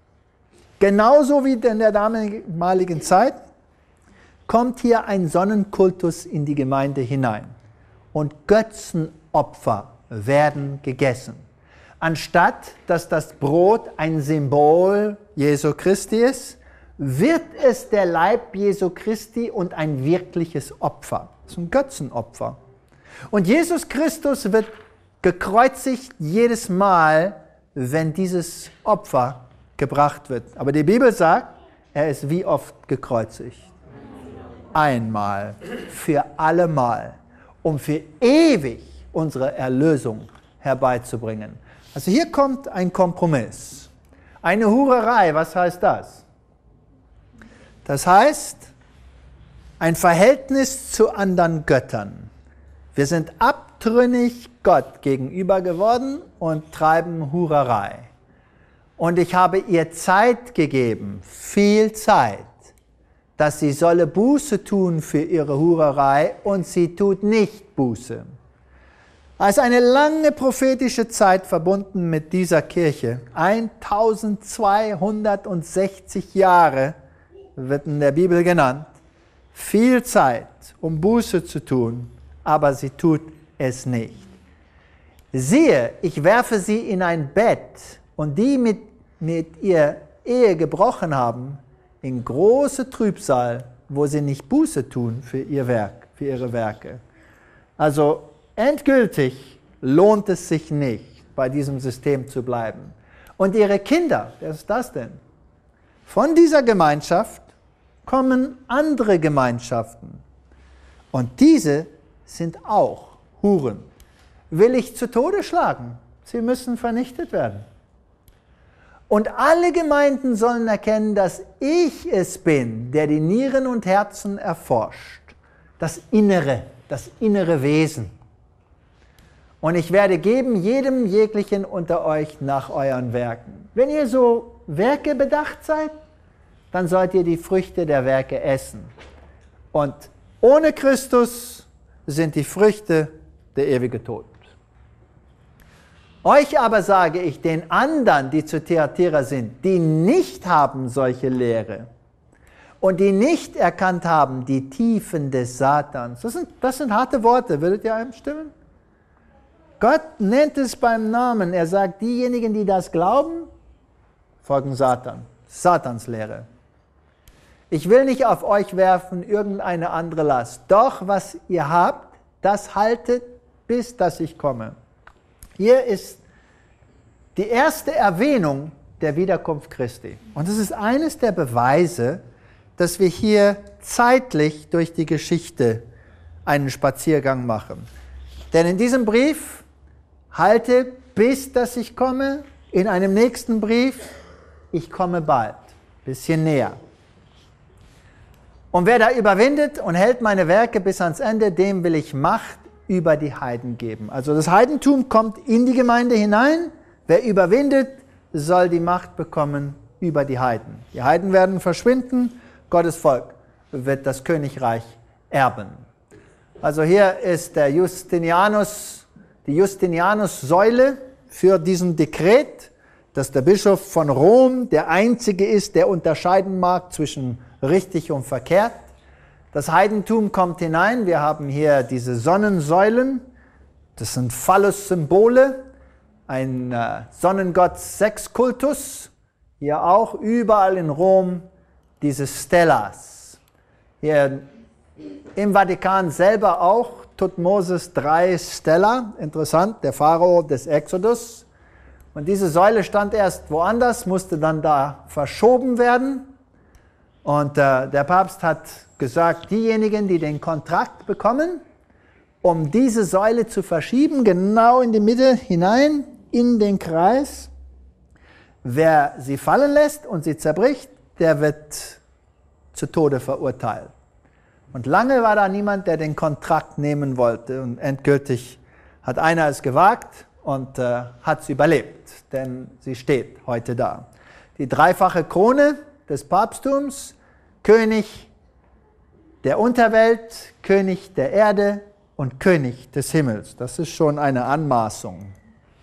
Genauso wie in der damaligen Zeit kommt hier ein Sonnenkultus in die Gemeinde hinein. Und Götzenopfer werden gegessen. Anstatt dass das Brot ein Symbol Jesu Christi ist, wird es der Leib Jesu Christi und ein wirkliches Opfer. Das ist ein Götzenopfer. Und Jesus Christus wird gekreuzigt jedes Mal, wenn dieses Opfer gebracht wird. Aber die Bibel sagt, er ist wie oft gekreuzigt? Einmal, für allemal, um für ewig unsere Erlösung herbeizubringen. Also hier kommt ein Kompromiss. Eine Hurerei, was heißt das? Das heißt, ein Verhältnis zu anderen Göttern. Wir sind abtrünnig Gott gegenüber geworden und treiben Hurerei. Und ich habe ihr Zeit gegeben, viel Zeit, dass sie solle Buße tun für ihre Hurerei und sie tut nicht Buße. Also eine lange prophetische Zeit verbunden mit dieser Kirche, eintausendzweihundertsechzig Jahre wird in der Bibel genannt, viel Zeit, um Buße zu tun, aber sie tut es nicht. Siehe, ich werfe sie in ein Bett und die mit, mit ihr Ehe gebrochen haben, in große Trübsal, wo sie nicht Buße tun für ihr Werk, für ihre Werke. Also endgültig lohnt es sich nicht, bei diesem System zu bleiben. Und ihre Kinder, wer ist das denn? Von dieser Gemeinschaft kommen andere Gemeinschaften. Und diese sind auch Huren. Will ich zu Tode schlagen? Sie müssen vernichtet werden. Und alle Gemeinden sollen erkennen, dass ich es bin, der die Nieren und Herzen erforscht. Das Innere, das innere Wesen. Und ich werde geben jedem jeglichen unter euch nach euren Werken. Wenn ihr so Werke bedacht seid, dann sollt ihr die Früchte der Werke essen. Und ohne Christus sind die Früchte der ewige Tod. Euch aber sage ich, den anderen, die zu Thyatira sind, die nicht haben solche Lehre und die nicht erkannt haben die Tiefen des Satans. Das sind, das sind harte Worte, würdet ihr einem stimmen? Gott nennt es beim Namen. Er sagt, diejenigen, die das glauben, folgen Satan. Satans Lehre. Ich will nicht auf euch werfen irgendeine andere Last. Doch was ihr habt, das haltet, bis dass ich komme. Hier ist die erste Erwähnung der Wiederkunft Christi. Und es ist eines der Beweise, dass wir hier zeitlich durch die Geschichte einen Spaziergang machen. Denn in diesem Brief, halte, bis dass ich komme, in einem nächsten Brief, ich komme bald, bisschen näher. Und wer da überwindet und hält meine Werke bis ans Ende, dem will ich Macht über die Heiden geben. Also das Heidentum kommt in die Gemeinde hinein. Wer überwindet, soll die Macht bekommen über die Heiden. Die Heiden werden verschwinden, Gottes Volk wird das Königreich erben. Also hier ist der Justinianus, die Justinianus-Säule für diesen Dekret, dass der Bischof von Rom der Einzige ist, der unterscheiden mag zwischen richtig und verkehrt. Das Heidentum kommt hinein. Wir haben hier diese Sonnensäulen. Das sind Phallus-Symbole. Ein äh, Sonnengott-Sexkultus. Hier auch überall in Rom diese Stellas. Hier im Vatikan selber auch Thutmosis drei Stella. Interessant, der Pharao des Exodus. Und diese Säule stand erst woanders, musste dann da verschoben werden. Und äh, der Papst hat gesagt, diejenigen, die den Kontrakt bekommen, um diese Säule zu verschieben, genau in die Mitte hinein, in den Kreis, wer sie fallen lässt und sie zerbricht, der wird zu Tode verurteilt. Und lange war da niemand, der den Kontrakt nehmen wollte. Und endgültig hat einer es gewagt und äh, hat es überlebt, denn sie steht heute da. Die dreifache Krone des Papsttums, König der Unterwelt, König der Erde und König des Himmels. Das ist schon eine Anmaßung.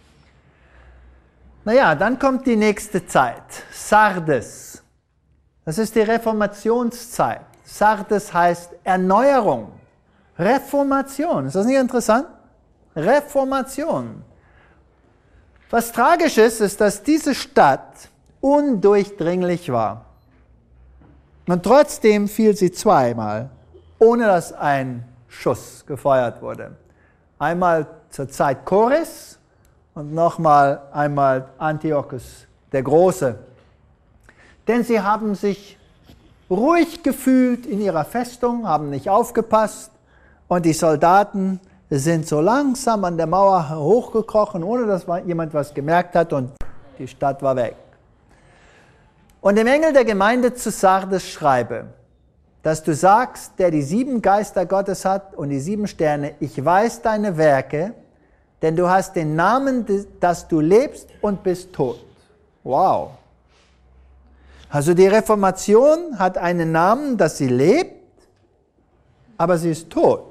Naja, dann kommt die nächste Zeit, Sardes. Das ist die Reformationszeit. Sardes heißt Erneuerung, Reformation. Ist das nicht interessant? Reformation. Was tragisch ist, ist, dass diese Stadt undurchdringlich war. Und trotzdem fiel sie zweimal, ohne dass ein Schuss gefeuert wurde. Einmal zur Zeit Chores und nochmal einmal Antiochus der Große. Denn sie haben sich ruhig gefühlt in ihrer Festung, haben nicht aufgepasst und die Soldaten sind so langsam an der Mauer hochgekrochen, ohne dass jemand was gemerkt hat und die Stadt war weg. Und dem Engel der Gemeinde zu Sardes schreibe, dass du sagst, der die sieben Geister Gottes hat und die sieben Sterne, ich weiß deine Werke, denn du hast den Namen, dass du lebst und bist tot. Wow. Also die Reformation hat einen Namen, dass sie lebt, aber sie ist tot.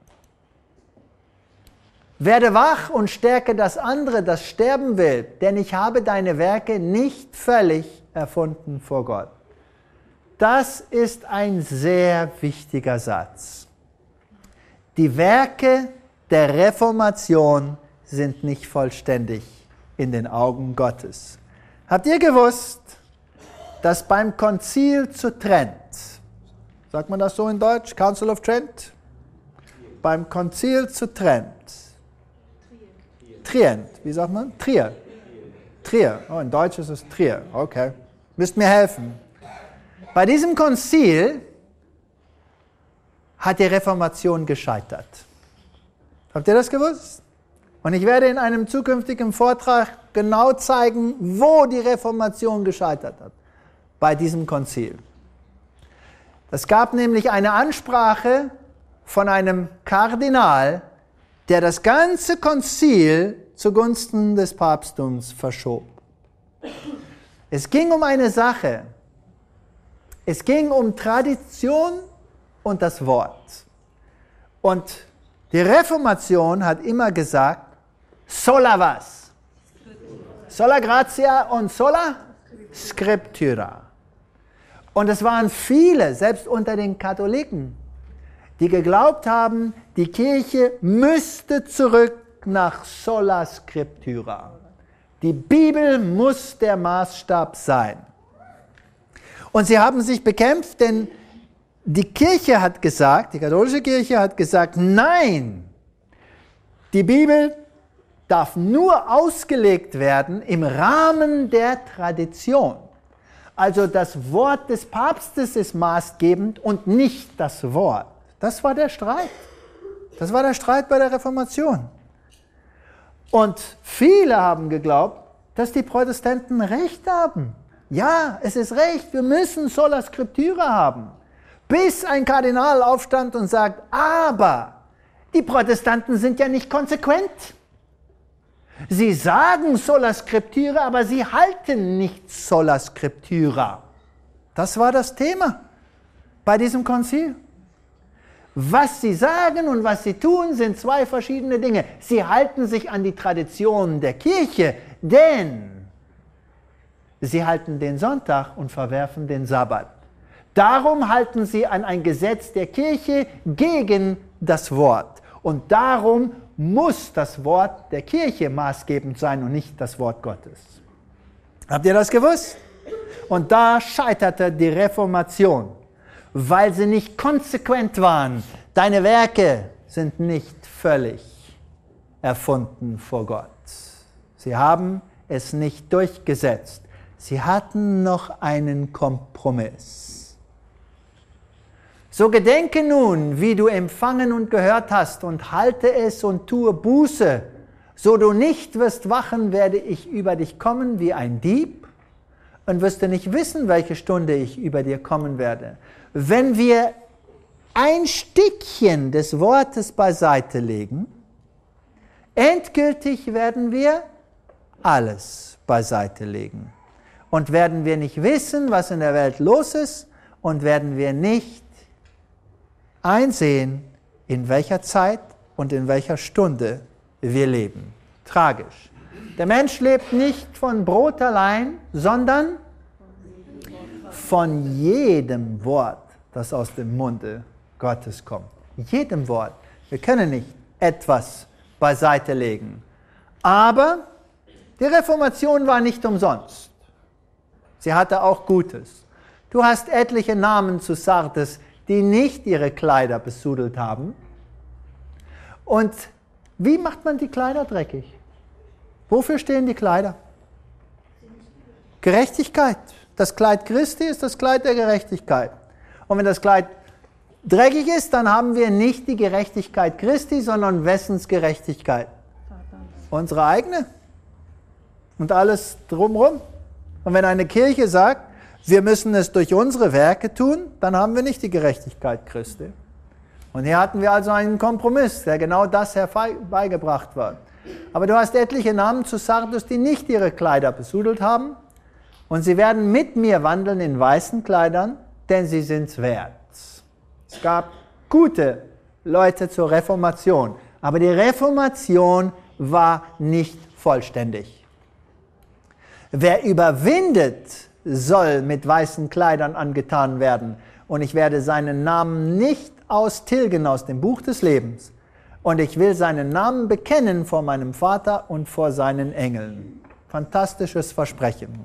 Werde wach und stärke das andere, das sterben will, denn ich habe deine Werke nicht völlig erfunden vor Gott. Das ist ein sehr wichtiger Satz. Die Werke der Reformation sind nicht vollständig in den Augen Gottes. Habt ihr gewusst, dass beim Konzil zu Trent, sagt man das so in Deutsch, Council of Trent? Beim Konzil zu Trent, Trient, wie sagt man? Trier. Trier, oh, in Deutsch ist es Trier, okay. Müsst mir helfen. Bei diesem Konzil hat die Reformation gescheitert. Habt ihr das gewusst? Und ich werde in einem zukünftigen Vortrag genau zeigen, wo die Reformation gescheitert hat. Bei diesem Konzil. Es gab nämlich eine Ansprache von einem Kardinal, der das ganze Konzil zugunsten des Papsttums verschob. Es ging um eine Sache. Es ging um Tradition und das Wort. Und die Reformation hat immer gesagt, sola was? Sola gratia und sola scriptura. Und es waren viele, selbst unter den Katholiken, die geglaubt haben, die Kirche müsste zurück nach sola scriptura. Die Bibel muss der Maßstab sein. Und sie haben sich bekämpft, denn die Kirche hat gesagt, die katholische Kirche hat gesagt, nein, Die Bibel darf nur ausgelegt werden im Rahmen der Tradition. Also das Wort des Papstes ist maßgebend und nicht das Wort. Das war der Streit. Das war der Streit bei der Reformation. Und viele haben geglaubt, dass die Protestanten Recht haben. Ja, es ist recht, wir müssen Sola Scriptura haben. Bis ein Kardinal aufstand und sagt, aber die Protestanten sind ja nicht konsequent. Sie sagen Sola Scriptura, aber sie halten nicht Sola Scriptura. Das war das Thema bei diesem Konzil. Was sie sagen und was sie tun, sind zwei verschiedene Dinge. Sie halten sich an die Traditionen der Kirche, denn sie halten den Sonntag und verwerfen den Sabbat. Darum halten sie an ein Gesetz der Kirche gegen das Wort. Und darum muss das Wort der Kirche maßgebend sein und nicht das Wort Gottes. Habt ihr das gewusst? Und da scheiterte die Reformation, weil sie nicht konsequent waren. Deine Werke sind nicht völlig erfunden vor Gott. Sie haben es nicht durchgesetzt. Sie hatten noch einen Kompromiss. So gedenke nun, wie du empfangen und gehört hast, und halte es und tue Buße. So du nicht wirst wachen, werde ich über dich kommen wie ein Dieb und wirst du nicht wissen, welche Stunde ich über dir kommen werde. Wenn wir ein Stückchen des Wortes beiseite legen, endgültig werden wir alles beiseite legen. Und werden wir nicht wissen, was in der Welt los ist, und werden wir nicht einsehen, in welcher Zeit und in welcher Stunde wir leben. Tragisch. Der Mensch lebt nicht von Brot allein, sondern von jedem Wort, das aus dem Munde Gottes kommt. Jedem Wort. Wir können nicht etwas beiseite legen. Aber die Reformation war nicht umsonst. Sie hatte auch Gutes. Du hast etliche Namen zu Sardes, die nicht ihre Kleider besudelt haben. Und wie macht man die Kleider dreckig? Wofür stehen die Kleider? Gerechtigkeit. Das Kleid Christi ist das Kleid der Gerechtigkeit. Und wenn das Kleid dreckig ist, dann haben wir nicht die Gerechtigkeit Christi, sondern wessens Gerechtigkeit? Unsere eigene. Und alles drumherum. Und wenn eine Kirche sagt, wir müssen es durch unsere Werke tun, dann haben wir nicht die Gerechtigkeit Christi. Und hier hatten wir also einen Kompromiss, der genau das herbeigebracht war. Aber du hast etliche Namen zu Sardis, die nicht ihre Kleider besudelt haben. Und sie werden mit mir wandeln in weißen Kleidern, denn sie sind's wert. Es gab gute Leute zur Reformation, aber die Reformation war nicht vollständig. Wer überwindet, soll mit weißen Kleidern angetan werden. Und ich werde seinen Namen nicht austilgen aus dem Buch des Lebens. Und ich will seinen Namen bekennen vor meinem Vater und vor seinen Engeln. Fantastisches Versprechen.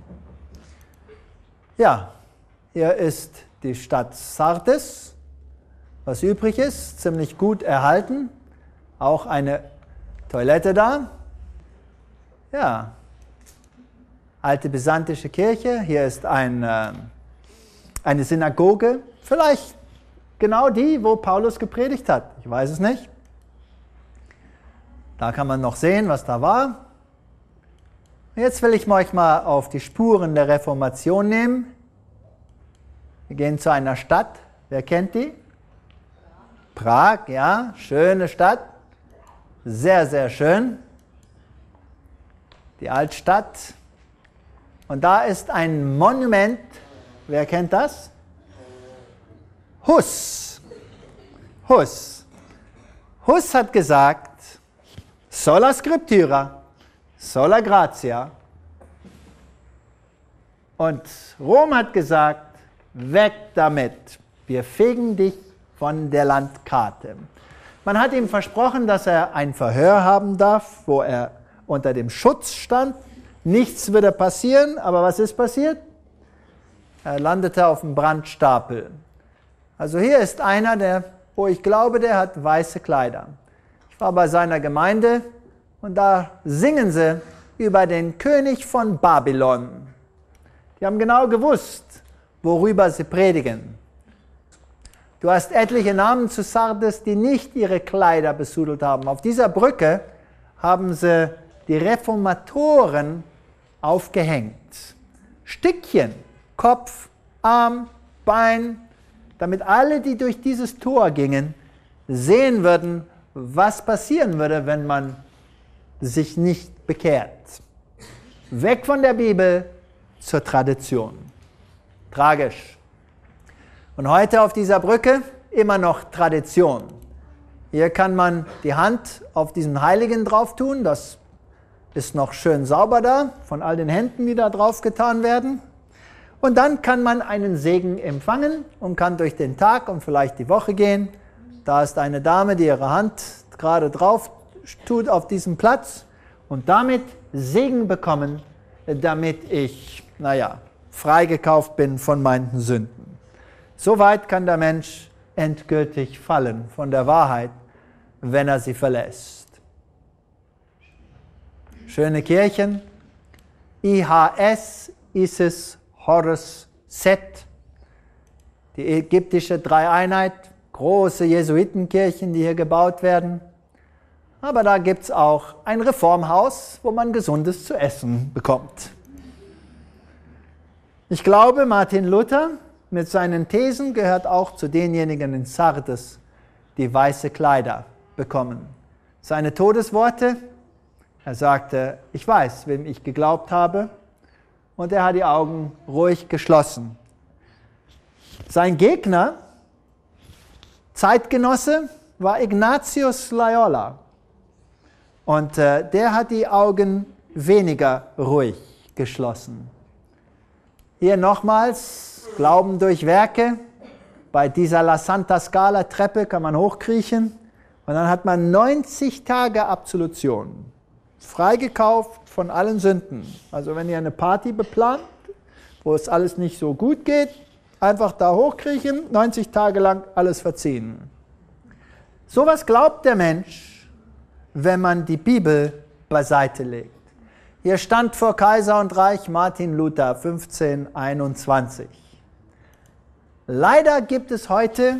Ja, hier ist die Stadt Sardes, was übrig ist, ziemlich gut erhalten. Auch eine Toilette da. Ja, alte byzantische Kirche. Hier ist ein, äh, eine Synagoge. Vielleicht genau die, wo Paulus gepredigt hat. Ich weiß es nicht. Da kann man noch sehen, was da war. Jetzt will ich euch mal auf die Spuren der Reformation nehmen. Wir gehen zu einer Stadt. Wer kennt die? Prag, ja, schöne Stadt. Sehr, sehr schön. Die Altstadt. Und da ist ein Monument. Wer kennt das? Hus. Hus. Hus hat gesagt, sola scriptura, sola gratia. Und Rom hat gesagt, weg damit. Wir fegen dich von der Landkarte. Man hat ihm versprochen, dass er ein Verhör haben darf, wo er unter dem Schutz stand. Nichts würde passieren, aber was ist passiert? Er landete auf dem Brandstapel. Also hier ist einer, der, wo ich glaube, der hat weiße Kleider. Ich war bei seiner Gemeinde und da singen sie über den König von Babylon. Die haben genau gewusst, worüber sie predigen. Du hast etliche Namen zu Sardes, die nicht ihre Kleider besudelt haben. Auf dieser Brücke haben sie die Reformatoren aufgehängt. Stückchen, Kopf, Arm, Bein, damit alle, die durch dieses Tor gingen, sehen würden, was passieren würde, wenn man sich nicht bekehrt. Weg von der Bibel zur Tradition. Tragisch. Und heute auf dieser Brücke immer noch Tradition. Hier kann man die Hand auf diesen Heiligen drauf tun. Das ist noch schön sauber da, von all den Händen, die da drauf getan werden. Und dann kann man einen Segen empfangen und kann durch den Tag und vielleicht die Woche gehen. Da ist eine Dame, die ihre Hand gerade drauf tut auf diesem Platz und damit Segen bekommen, damit ich, naja, freigekauft bin von meinen Sünden. Soweit kann der Mensch endgültig fallen von der Wahrheit, wenn er sie verlässt. Schöne Kirchen, I H S, Isis, Horus, Set, die ägyptische Dreieinheit, große Jesuitenkirchen, die hier gebaut werden. Aber da gibt es auch ein Reformhaus, wo man Gesundes zu essen bekommt. Ich glaube, Martin Luther mit seinen Thesen gehört auch zu denjenigen in Sardes, die weiße Kleider bekommen. Seine Todesworte, er sagte, ich weiß, wem ich geglaubt habe, und er hat die Augen ruhig geschlossen. Sein Gegner, Zeitgenosse, war Ignatius Loyola. Und äh, der hat die Augen weniger ruhig geschlossen. Hier nochmals, Glauben durch Werke. Bei dieser La Santa Scala Treppe kann man hochkriechen. Und dann hat man neunzig Tage Absolution. Freigekauft von allen Sünden. Also wenn ihr eine Party beplant, wo es alles nicht so gut geht, einfach da hochkriechen, neunzig Tage lang alles verziehen. Sowas glaubt der Mensch, wenn man die Bibel beiseite legt. Hier stand vor Kaiser und Reich Martin Luther fünfzehnhunderteinundzwanzig. Leider gibt es heute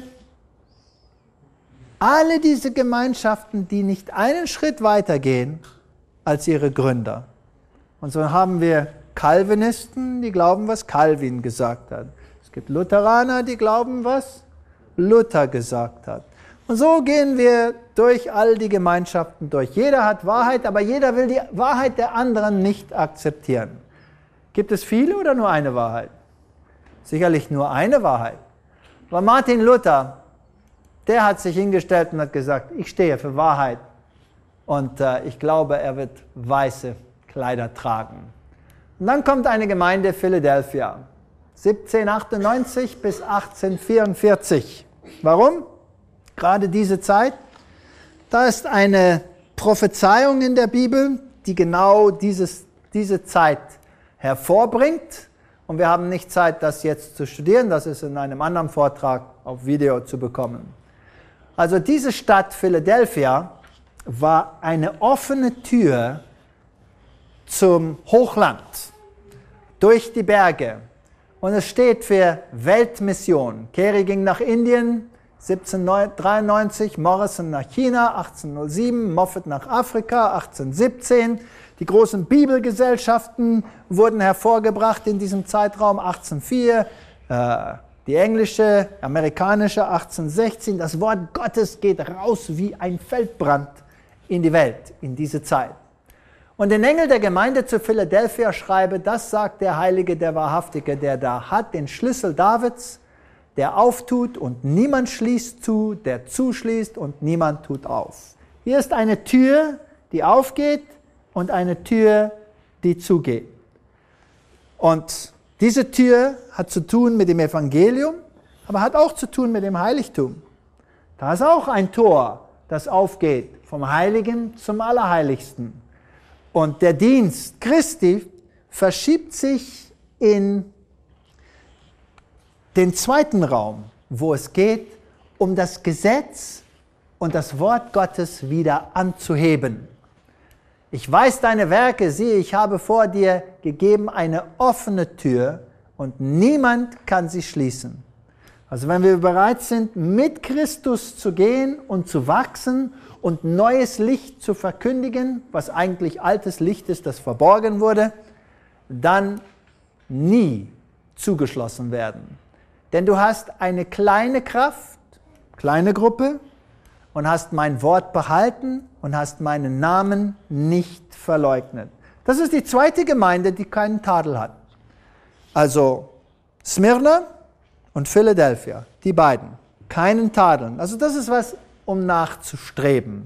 alle diese Gemeinschaften, die nicht einen Schritt weiter gehen als ihre Gründer. Und so haben wir Calvinisten, die glauben, was Calvin gesagt hat. Es gibt Lutheraner, die glauben, was Luther gesagt hat. Und so gehen wir durch all die Gemeinschaften durch. Jeder hat Wahrheit, aber jeder will die Wahrheit der anderen nicht akzeptieren. Gibt es viele oder nur eine Wahrheit? Sicherlich nur eine Wahrheit. Aber Martin Luther, der hat sich hingestellt und hat gesagt, ich stehe für Wahrheit. Und äh, ich glaube, er wird weiße Kleider tragen. Und dann kommt eine Gemeinde Philadelphia, siebzehnhundertachtundneunzig bis achtzehnhundertvierundvierzig. Warum? Gerade diese Zeit. Da ist eine Prophezeiung in der Bibel, die genau dieses, diese Zeit hervorbringt. Und wir haben nicht Zeit, das jetzt zu studieren. Das ist in einem anderen Vortrag auf Video zu bekommen. Also diese Stadt Philadelphia war eine offene Tür zum Hochland, durch die Berge. Und es steht für Weltmission. Carey ging nach Indien, siebzehnhundertdreiundneunzig, Morrison nach China, achtzehnhundertsieben, Moffat nach Afrika, achtzehnhundertsiebzehn. Die großen Bibelgesellschaften wurden hervorgebracht in diesem Zeitraum, achtzehnhundertvier, äh, die englische, amerikanische achtzehnhundertsechzehn. Das Wort Gottes geht raus wie ein Feldbrand in die Welt, in diese Zeit. Und den Engel der Gemeinde zu Philadelphia schreibe, das sagt der Heilige, der Wahrhaftige, der da hat den Schlüssel Davids, der auftut und niemand schließt zu, der zuschließt und niemand tut auf. Hier ist eine Tür, die aufgeht und eine Tür, die zugeht. Und diese Tür hat zu tun mit dem Evangelium, aber hat auch zu tun mit dem Heiligtum. Da ist auch ein Tor, das aufgeht vom Heiligen zum Allerheiligsten. Und der Dienst Christi verschiebt sich in den zweiten Raum, wo es geht um das Gesetz und das Wort Gottes wieder anzuheben. Ich weiß deine Werke, siehe, ich habe vor dir gegeben eine offene Tür und niemand kann sie schließen. Also wenn wir bereit sind, mit Christus zu gehen und zu wachsen und neues Licht zu verkündigen, was eigentlich altes Licht ist, das verborgen wurde, dann nie zugeschlossen werden. Denn du hast eine kleine Kraft, kleine Gruppe, und hast mein Wort behalten und hast meinen Namen nicht verleugnet. Das ist die zweite Gemeinde, die keinen Tadel hat. Also Smyrna und Philadelphia, die beiden, keinen Tadeln. Also das ist was, um nachzustreben.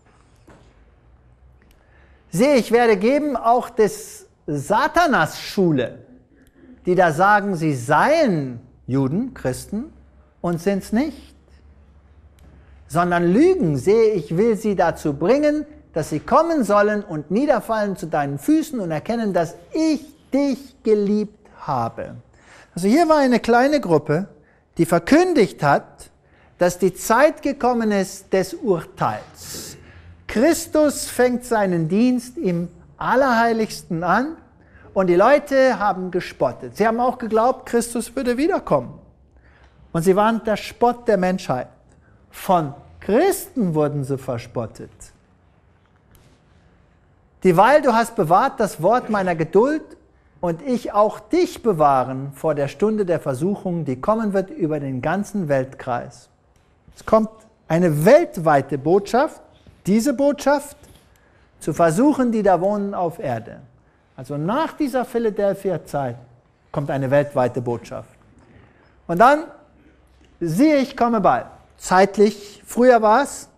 Sehe, ich werde geben auch des Satanas Schule, die da sagen, sie seien Juden, Christen, und sind es nicht. Sondern lügen, sehe, ich will sie dazu bringen, dass sie kommen sollen und niederfallen zu deinen Füßen und erkennen, dass ich dich geliebt habe. Also hier war eine kleine Gruppe, die verkündigt hat, dass die Zeit gekommen ist des Urteils. Christus fängt seinen Dienst im Allerheiligsten an und die Leute haben gespottet. Sie haben auch geglaubt, Christus würde wiederkommen. Und sie waren der Spott der Menschheit. Von Christen wurden sie verspottet. Dieweil du hast bewahrt das Wort meiner Geduld und ich auch dich bewahren vor der Stunde der Versuchung, die kommen wird über den ganzen Weltkreis. Es kommt eine weltweite Botschaft, diese Botschaft, zu versuchen, die da wohnen auf Erde. Also nach dieser Philadelphia-Zeit kommt eine weltweite Botschaft. Und dann, siehe, ich komme bald. Zeitlich, früher war es,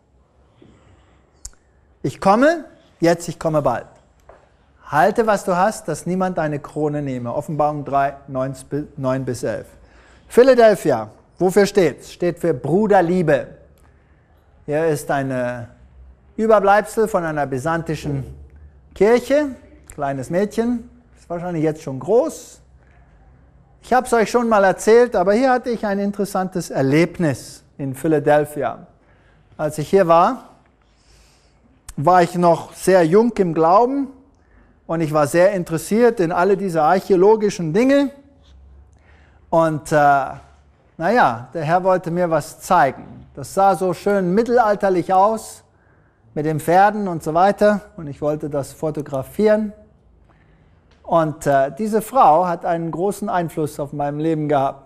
ich komme, jetzt ich komme bald. Halte, was du hast, dass niemand deine Krone nehme. Offenbarung drei, neun bis elf. Philadelphia, wofür steht es? Steht für Bruderliebe. Hier ist ein Überbleibsel von einer byzantischen Kirche. Kleines Mädchen, ist wahrscheinlich jetzt schon groß. Ich habe es euch schon mal erzählt, aber hier hatte ich ein interessantes Erlebnis in Philadelphia. Als ich hier war, war ich noch sehr jung im Glauben und ich war sehr interessiert in alle diese archäologischen Dinge. Und äh, naja, der Herr wollte mir was zeigen. Das sah so schön mittelalterlich aus, mit den Pferden und so weiter. Und ich wollte das fotografieren. Und äh, diese Frau hat einen großen Einfluss auf mein Leben gehabt.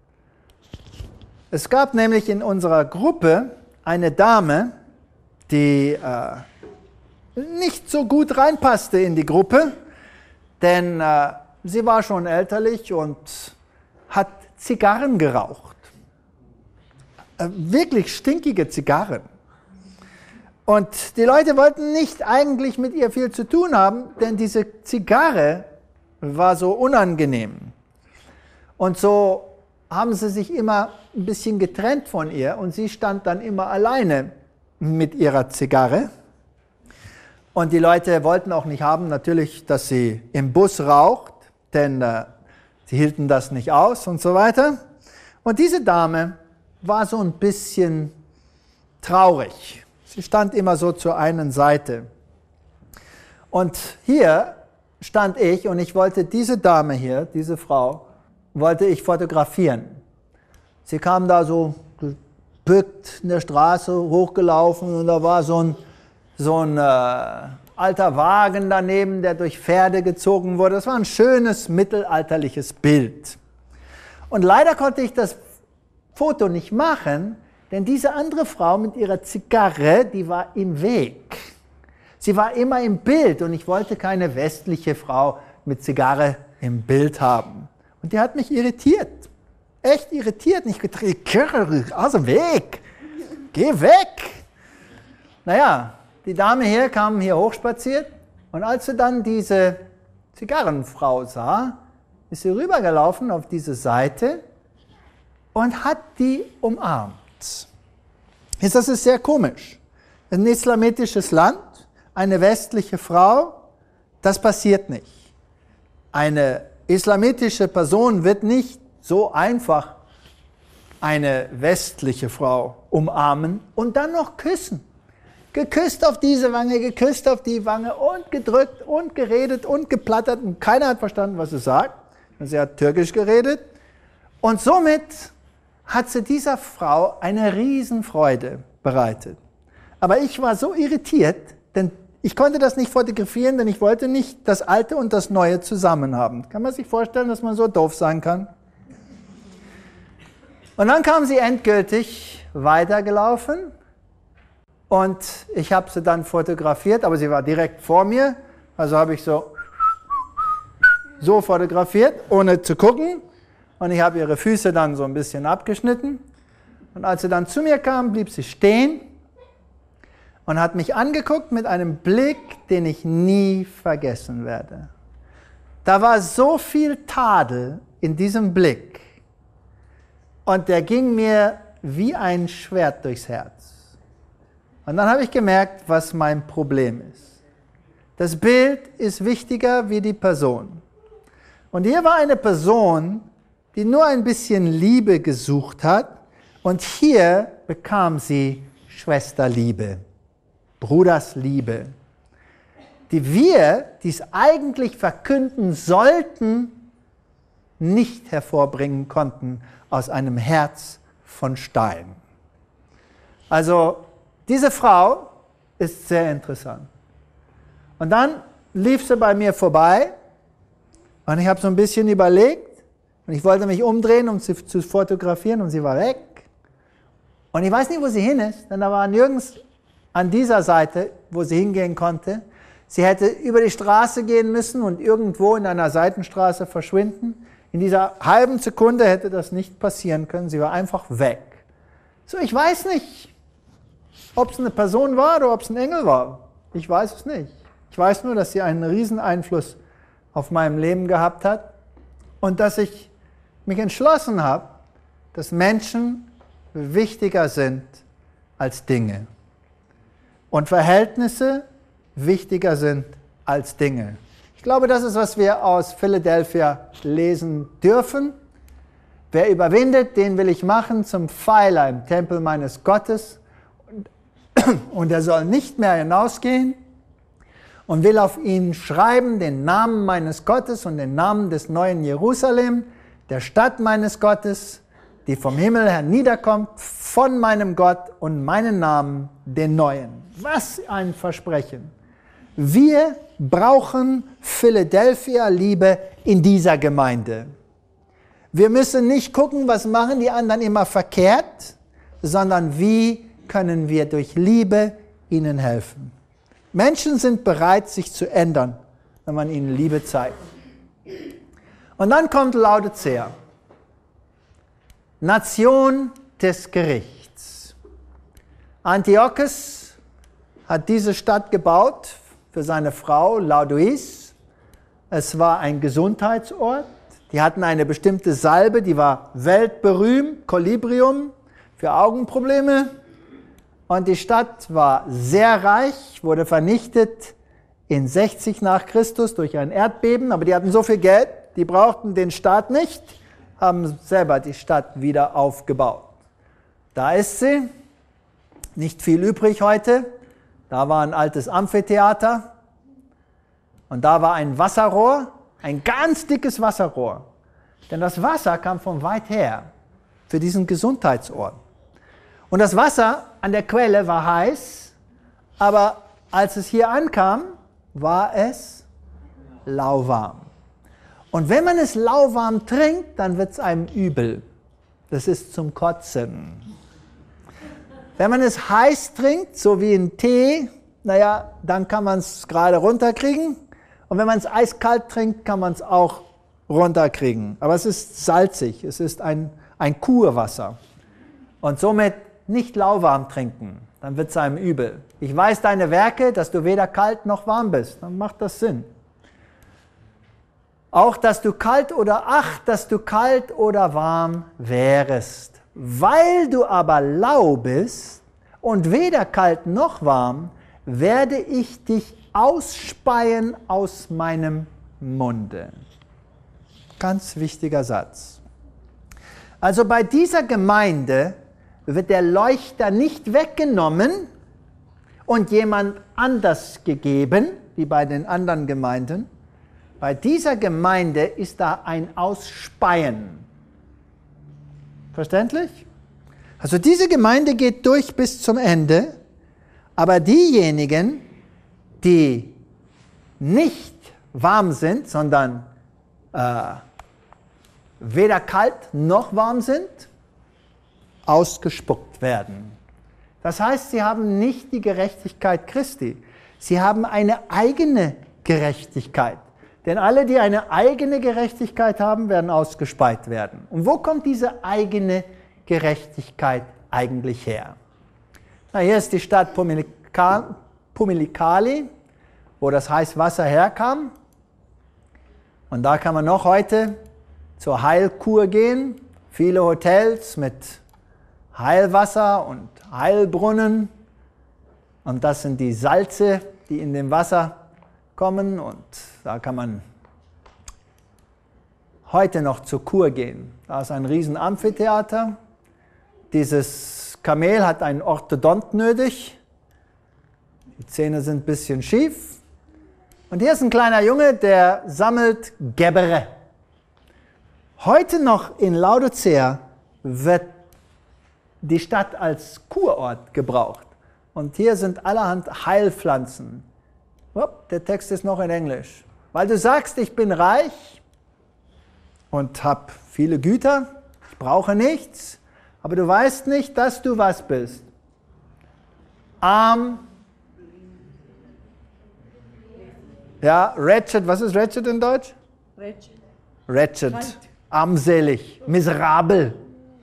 Es gab nämlich in unserer Gruppe eine Dame, die äh, nicht so gut reinpasste in die Gruppe, denn äh, sie war schon elterlich und hat Zigarren geraucht. Äh, wirklich stinkige Zigarren. Und die Leute wollten nicht eigentlich mit ihr viel zu tun haben, denn diese Zigarre war so unangenehm. Und so haben sie sich immer ein bisschen getrennt von ihr und sie stand dann immer alleine mit ihrer Zigarre. Und die Leute wollten auch nicht haben, natürlich, dass sie im Bus raucht, denn äh, sie hielten das nicht aus und so weiter. Und diese Dame war so ein bisschen traurig. Sie stand immer so zur einen Seite. Und hier stand ich und ich wollte diese Dame hier, diese Frau, wollte ich fotografieren. Sie kam da so gebückt in der Straße hochgelaufen und da war so ein, so ein äh, alter Wagen daneben, der durch Pferde gezogen wurde. Das war ein schönes mittelalterliches Bild. Und leider konnte ich das Foto nicht machen, denn diese andere Frau mit ihrer Zigarre, die war im Weg. Sie war immer im Bild und ich wollte keine westliche Frau mit Zigarre im Bild haben. Und die hat mich irritiert. Echt irritiert. Nicht getreten. Aus dem Weg. Geh weg. Naja, die Dame hier kam hier hochspaziert und als sie dann diese Zigarrenfrau sah, ist sie rübergelaufen auf diese Seite und hat die umarmt. Jetzt, das ist sehr komisch. Ein islamitisches Land, eine westliche Frau, das passiert nicht. Eine islamitische Person wird nicht so einfach eine westliche Frau umarmen und dann noch küssen. Geküsst auf diese Wange, geküsst auf die Wange und gedrückt und geredet und geplattert und keiner hat verstanden, was sie sagt. Sie hat Türkisch geredet und somit hat sie dieser Frau eine Riesenfreude bereitet. Aber ich war so irritiert, denn ich konnte das nicht fotografieren, denn ich wollte nicht das Alte und das Neue zusammen haben. Kann man sich vorstellen, dass man so doof sein kann? Und dann kam sie endgültig weitergelaufen und ich habe sie dann fotografiert, aber sie war direkt vor mir, also habe ich so, so fotografiert, ohne zu gucken. Und ich habe ihre Füße dann so ein bisschen abgeschnitten. Und als sie dann zu mir kam, blieb sie stehen und hat mich angeguckt mit einem Blick, den ich nie vergessen werde. Da war so viel Tadel in diesem Blick und der ging mir wie ein Schwert durchs Herz. Und dann habe ich gemerkt, was mein Problem ist. Das Bild ist wichtiger wie die Person. Und hier war eine Person, die nur ein bisschen Liebe gesucht hat und hier bekam sie Schwesterliebe. Brudersliebe, die wir, die es eigentlich verkünden sollten, nicht hervorbringen konnten aus einem Herz von Stein. Also diese Frau ist sehr interessant. Und dann lief sie bei mir vorbei und ich habe so ein bisschen überlegt und ich wollte mich umdrehen, um sie zu fotografieren und sie war weg. Und ich weiß nicht, wo sie hin ist, denn da war nirgends an dieser Seite, wo sie hingehen konnte. Sie hätte über die Straße gehen müssen und irgendwo in einer Seitenstraße verschwinden. In dieser halben Sekunde hätte das nicht passieren können. Sie war einfach weg. So, ich weiß nicht, ob es eine Person war oder ob es ein Engel war. Ich weiß es nicht. Ich weiß nur, dass sie einen riesen Einfluss auf mein Leben gehabt hat und dass ich mich entschlossen habe, dass Menschen wichtiger sind als Dinge. Und Verhältnisse wichtiger sind als Dinge. Ich glaube, das ist, was wir aus Philadelphia lesen dürfen. Wer überwindet, den will ich machen zum Pfeiler im Tempel meines Gottes. Und er soll nicht mehr hinausgehen und will auf ihn schreiben den Namen meines Gottes und den Namen des neuen Jerusalem, der Stadt meines Gottes, die vom Himmel herniederkommt, von meinem Gott und meinen Namen, den neuen. Was ein Versprechen. Wir brauchen Philadelphia-Liebe in dieser Gemeinde. Wir müssen nicht gucken, was machen die anderen immer verkehrt, sondern wie können wir durch Liebe ihnen helfen. Menschen sind bereit, sich zu ändern, wenn man ihnen Liebe zeigt. Und dann kommt Laodicea. Nation des Gerichts. Antiochus hat diese Stadt gebaut für seine Frau Laodice. Es war ein Gesundheitsort. Die hatten eine bestimmte Salbe, die war weltberühmt, Colibrium, für Augenprobleme. Und die Stadt war sehr reich, wurde vernichtet in sechzig nach Christus durch ein Erdbeben. Aber die hatten so viel Geld, die brauchten den Staat nicht, haben selber die Stadt wieder aufgebaut. Da ist sie, nicht viel übrig heute. Da war ein altes Amphitheater und da war ein Wasserrohr, ein ganz dickes Wasserrohr. Denn das Wasser kam von weit her für diesen Gesundheitsort. Und das Wasser an der Quelle war heiß, aber als es hier ankam, war es lauwarm. Und wenn man es lauwarm trinkt, dann wird es einem übel. Das ist zum Kotzen. Wenn man es heiß trinkt, so wie ein Tee, naja, dann kann man es gerade runterkriegen. Und wenn man es eiskalt trinkt, kann man es auch runterkriegen. Aber es ist salzig, es ist ein, ein Kurwasser. Und somit nicht lauwarm trinken, dann wird es einem übel. Ich weiß deine Werke, dass du weder kalt noch warm bist. Dann macht das Sinn. Auch, dass du kalt oder ach, dass du kalt oder warm wärest. Weil du aber lau bist und weder kalt noch warm, werde ich dich ausspeien aus meinem Munde. Ganz wichtiger Satz. Also bei dieser Gemeinde wird der Leuchter nicht weggenommen und jemand anders gegeben, wie bei den anderen Gemeinden. Bei dieser Gemeinde ist da ein Ausspeien. Verständlich? Also diese Gemeinde geht durch bis zum Ende, aber diejenigen, die nicht warm sind, sondern äh, weder kalt noch warm sind, ausgespuckt werden. Das heißt, sie haben nicht die Gerechtigkeit Christi. Sie haben eine eigene Gerechtigkeit. Denn alle, die eine eigene Gerechtigkeit haben, werden ausgespeit werden. Und wo kommt diese eigene Gerechtigkeit eigentlich her? Na, hier ist die Stadt Pumilikali, wo das Heißwasser herkam. Und da kann man noch heute zur Heilkur gehen. Viele Hotels mit Heilwasser und Heilbrunnen. Und das sind die Salze, die in dem Wasser kommen. Und da kann man heute noch zur Kur gehen. Da ist ein riesen Amphitheater. Dieses Kamel hat einen Orthodont nötig. Die Zähne sind ein bisschen schief. Und hier ist ein kleiner Junge, der sammelt Gebbere. Heute noch in Laodicea wird die Stadt als Kurort gebraucht. Und hier sind allerhand Heilpflanzen. Upp, der Text ist noch in Englisch. Weil du sagst, ich bin reich und habe viele Güter, ich brauche nichts, aber du weißt nicht, dass du was bist. Arm. Ja, wretched. Was ist wretched in Deutsch? Wretched. Wretched. Armselig. Miserabel.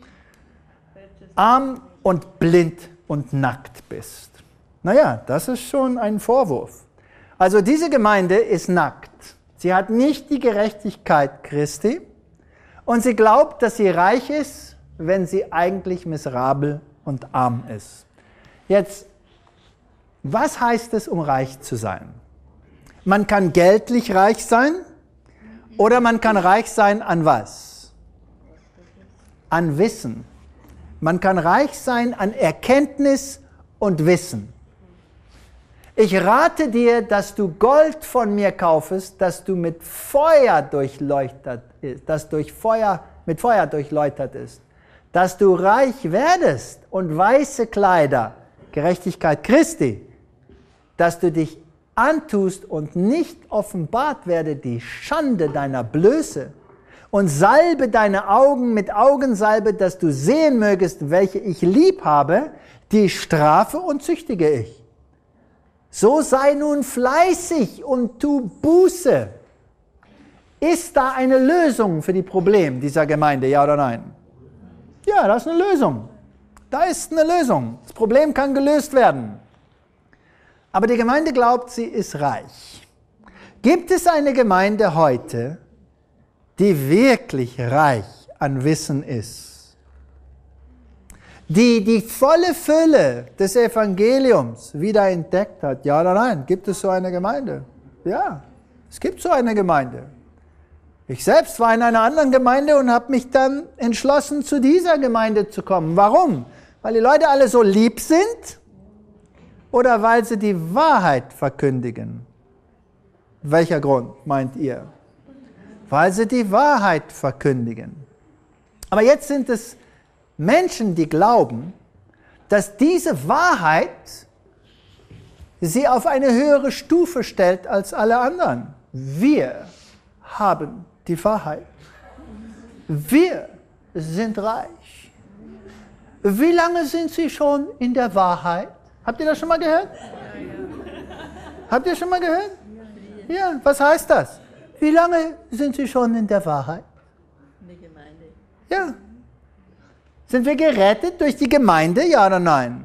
Arm und blind und nackt bist. Naja, das ist schon ein Vorwurf. Also diese Gemeinde ist nackt. Sie hat nicht die Gerechtigkeit Christi und sie glaubt, dass sie reich ist, wenn sie eigentlich miserabel und arm ist. Jetzt, was heißt es, um reich zu sein? Man kann geldlich reich sein oder man kann reich sein an was? An Wissen. Man kann reich sein an Erkenntnis und Wissen. Ich rate dir, dass du Gold von mir kaufest, das du mit Feuer durchleuchtet ist, das durch Feuer, mit Feuer durchleuchtet ist. Dass du reich werdest und weiße Kleider, Gerechtigkeit Christi, dass du dich antust und nicht offenbart werde die Schande deiner Blöße und salbe deine Augen mit Augensalbe, dass du sehen mögest, welche ich lieb habe, die strafe und züchtige ich. So sei nun fleißig und tu Buße. Ist da eine Lösung für die Probleme dieser Gemeinde, ja oder nein? Ja, das ist eine Lösung. Da ist eine Lösung. Das Problem kann gelöst werden. Aber die Gemeinde glaubt, sie ist reich. Gibt es eine Gemeinde heute, die wirklich reich an Wissen ist? Die die volle Fülle des Evangeliums wieder entdeckt hat? Ja oder nein? Gibt es so eine Gemeinde? Ja, es gibt so eine Gemeinde. Ich selbst war in einer anderen Gemeinde und habe mich dann entschlossen, zu dieser Gemeinde zu kommen. Warum? Weil die Leute alle so lieb sind oder weil sie die Wahrheit verkündigen? Welcher Grund meint ihr? Weil sie die Wahrheit verkündigen. Aber jetzt sind es Menschen, die glauben, dass diese Wahrheit sie auf eine höhere Stufe stellt als alle anderen. Wir haben die Wahrheit. Wir sind reich. Wie lange sind Sie schon in der Wahrheit? Habt ihr das schon mal gehört? Habt ihr schon mal gehört? Ja, was heißt das? Wie lange sind Sie schon in der Wahrheit? In der Gemeinde. Ja. Sind wir gerettet durch die Gemeinde, ja oder nein?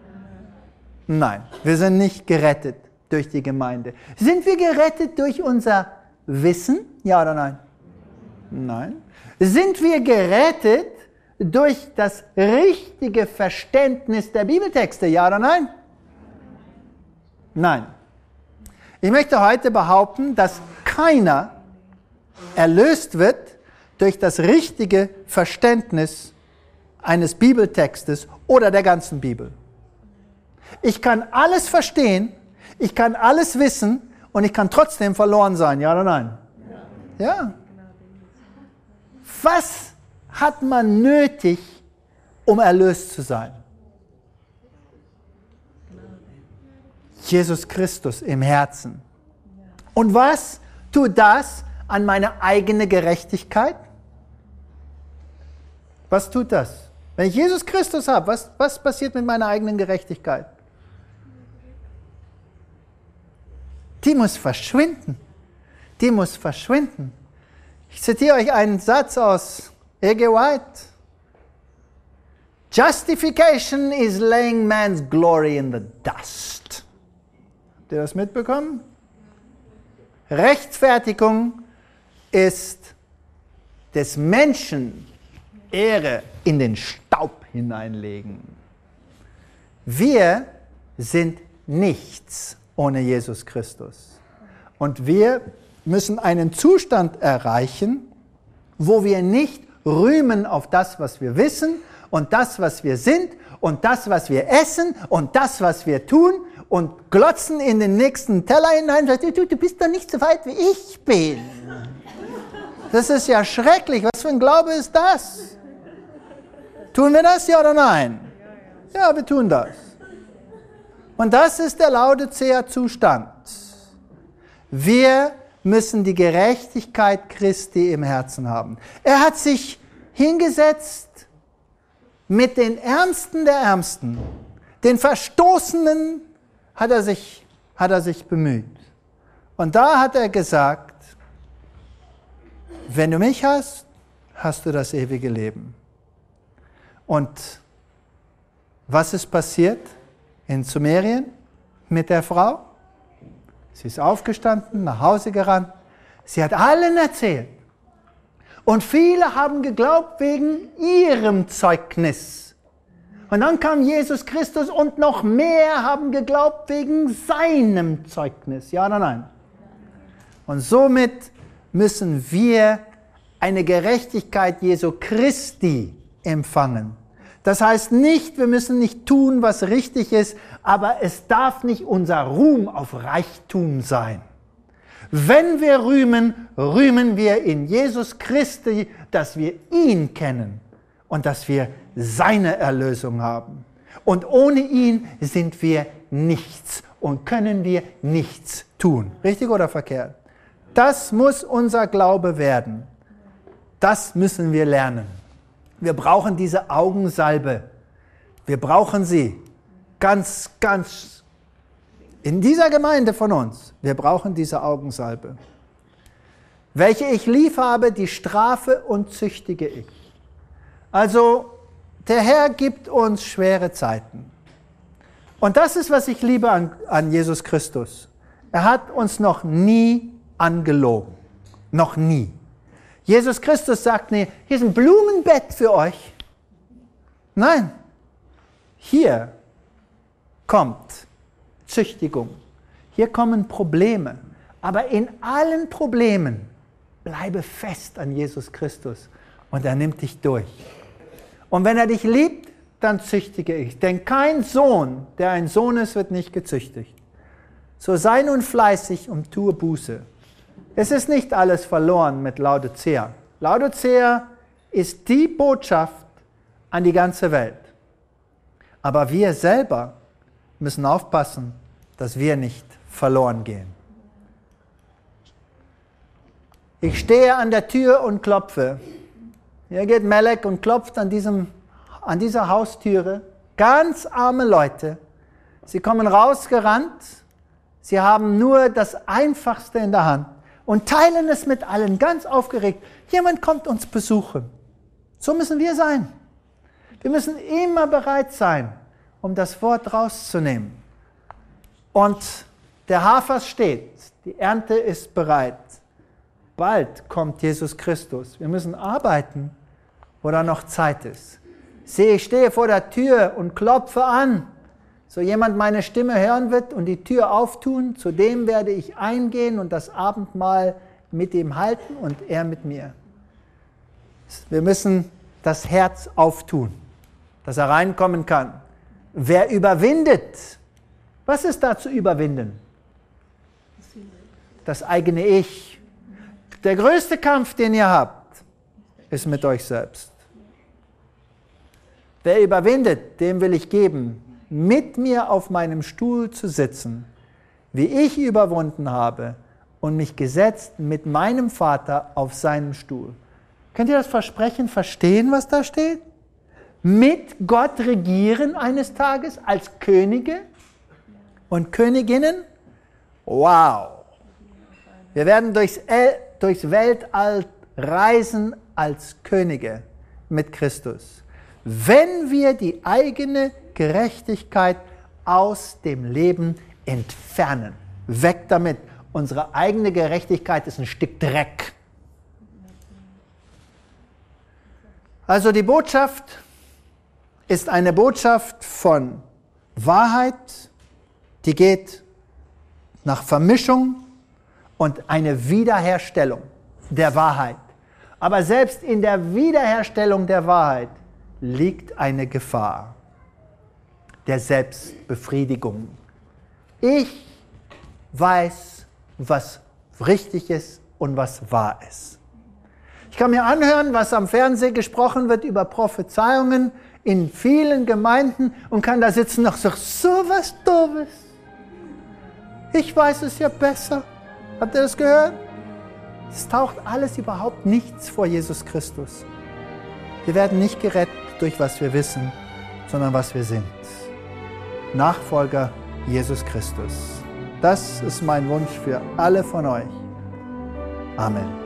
Nein, wir sind nicht gerettet durch die Gemeinde. Sind wir gerettet durch unser Wissen, ja oder nein? Nein. Sind wir gerettet durch das richtige Verständnis der Bibeltexte, ja oder nein? Nein. Ich möchte heute behaupten, dass keiner erlöst wird durch das richtige Verständnis eines Bibeltextes oder der ganzen Bibel. Ich kann alles verstehen, ich kann alles wissen und ich kann trotzdem verloren sein, ja oder nein? Ja. Ja. Was hat man nötig, um erlöst zu sein? Jesus Christus im Herzen. Und was tut das an meine eigene Gerechtigkeit? Was tut das? Wenn ich Jesus Christus habe, was, was passiert mit meiner eigenen Gerechtigkeit? Die muss verschwinden. Die muss verschwinden. Ich zitiere euch einen Satz aus E G White. Justification is laying man's glory in the dust. Habt ihr das mitbekommen? Rechtfertigung ist des Menschen Ehre in den Staub hineinlegen. Wir sind nichts ohne Jesus Christus. Und wir müssen einen Zustand erreichen, wo wir nicht rühmen auf das, was wir wissen und das, was wir sind und das, was wir essen und das, was wir tun und glotzen in den nächsten Teller hinein und sagen, du, du bist doch nicht so weit, wie ich bin. Das ist ja schrecklich. Was für ein Glaube ist das? Tun wir das, ja oder nein? Ja, wir tun das. Und das ist der Laodicea-Zustand. Wir müssen die Gerechtigkeit Christi im Herzen haben. Er hat sich hingesetzt mit den Ärmsten der Ärmsten. Den Verstoßenen hat er sich, hat er sich bemüht. Und da hat er gesagt, wenn du mich hast, hast du das ewige Leben. Und was ist passiert in Sumerien mit der Frau? Sie ist aufgestanden, nach Hause gerannt. Sie hat allen erzählt. Und viele haben geglaubt wegen ihrem Zeugnis. Und dann kam Jesus Christus und noch mehr haben geglaubt wegen seinem Zeugnis. Ja oder nein? Und somit müssen wir eine Gerechtigkeit Jesu Christi empfangen. Das heißt nicht, wir müssen nicht tun, was richtig ist, aber es darf nicht unser Ruhm auf Reichtum sein. Wenn wir rühmen, rühmen wir in Jesus Christi, dass wir ihn kennen und dass wir seine Erlösung haben. Und ohne ihn sind wir nichts und können wir nichts tun. Richtig oder verkehrt? Das muss unser Glaube werden. Das müssen wir lernen. Wir brauchen diese Augensalbe. Wir brauchen sie ganz, ganz in dieser Gemeinde von uns. Wir brauchen diese Augensalbe. Welche ich lieb habe, die strafe und züchtige ich. Also der Herr gibt uns schwere Zeiten. Und das ist, was ich liebe an, an Jesus Christus. Er hat uns noch nie angelogen. Noch nie. Jesus Christus sagt nicht, hier ist ein Blumenbett für euch. Nein, hier kommt Züchtigung. Hier kommen Probleme. Aber in allen Problemen bleibe fest an Jesus Christus und er nimmt dich durch. Und wenn er dich liebt, dann züchtige ich. Denn kein Sohn, der ein Sohn ist, wird nicht gezüchtigt. So sei nun fleißig und tue Buße. Es ist nicht alles verloren mit Laodicea. Laodicea ist die Botschaft an die ganze Welt. Aber wir selber müssen aufpassen, dass wir nicht verloren gehen. Ich stehe an der Tür und klopfe. Hier geht Melek und klopft an, diesem, an dieser Haustüre. Ganz arme Leute. Sie kommen rausgerannt. Sie haben nur das Einfachste in der Hand. Und teilen es mit allen, ganz aufgeregt. Jemand kommt uns besuchen. So müssen wir sein. Wir müssen immer bereit sein, um das Wort rauszunehmen. Und der Hafer steht, die Ernte ist bereit. Bald kommt Jesus Christus. Wir müssen arbeiten, wo da noch Zeit ist. Sehe, ich stehe vor der Tür und klopfe an. So jemand meine Stimme hören wird und die Tür auftun, zu dem werde ich eingehen und das Abendmahl mit ihm halten und er mit mir. Wir müssen das Herz auftun, dass er reinkommen kann. Wer überwindet? Was ist da zu überwinden? Das eigene Ich. Der größte Kampf, den ihr habt, ist mit euch selbst. Wer überwindet, dem will ich geben, mit mir auf meinem Stuhl zu sitzen, wie ich überwunden habe und mich gesetzt mit meinem Vater auf seinem Stuhl. Könnt ihr das Versprechen verstehen, was da steht? Mit Gott regieren eines Tages als Könige und Königinnen? Wow! Wir werden durchs, El- durchs Weltall reisen als Könige mit Christus. Wenn wir die eigene Gerechtigkeit aus dem Leben entfernen. Weg damit. Unsere eigene Gerechtigkeit ist ein Stück Dreck. Also die Botschaft ist eine Botschaft von Wahrheit, die geht nach Vermischung und eine Wiederherstellung der Wahrheit. Aber selbst in der Wiederherstellung der Wahrheit liegt eine Gefahr der Selbstbefriedigung. Ich weiß, was richtig ist und was wahr ist. Ich kann mir anhören, was am Fernsehen gesprochen wird über Prophezeiungen in vielen Gemeinden und kann da sitzen und sagen, so was Doofes. Ich weiß es ja besser. Habt ihr das gehört? Es taucht alles überhaupt nichts vor Jesus Christus. Wir werden nicht gerettet durch was wir wissen, sondern was wir sind. Nachfolger Jesus Christus. Das ist mein Wunsch für alle von euch. Amen.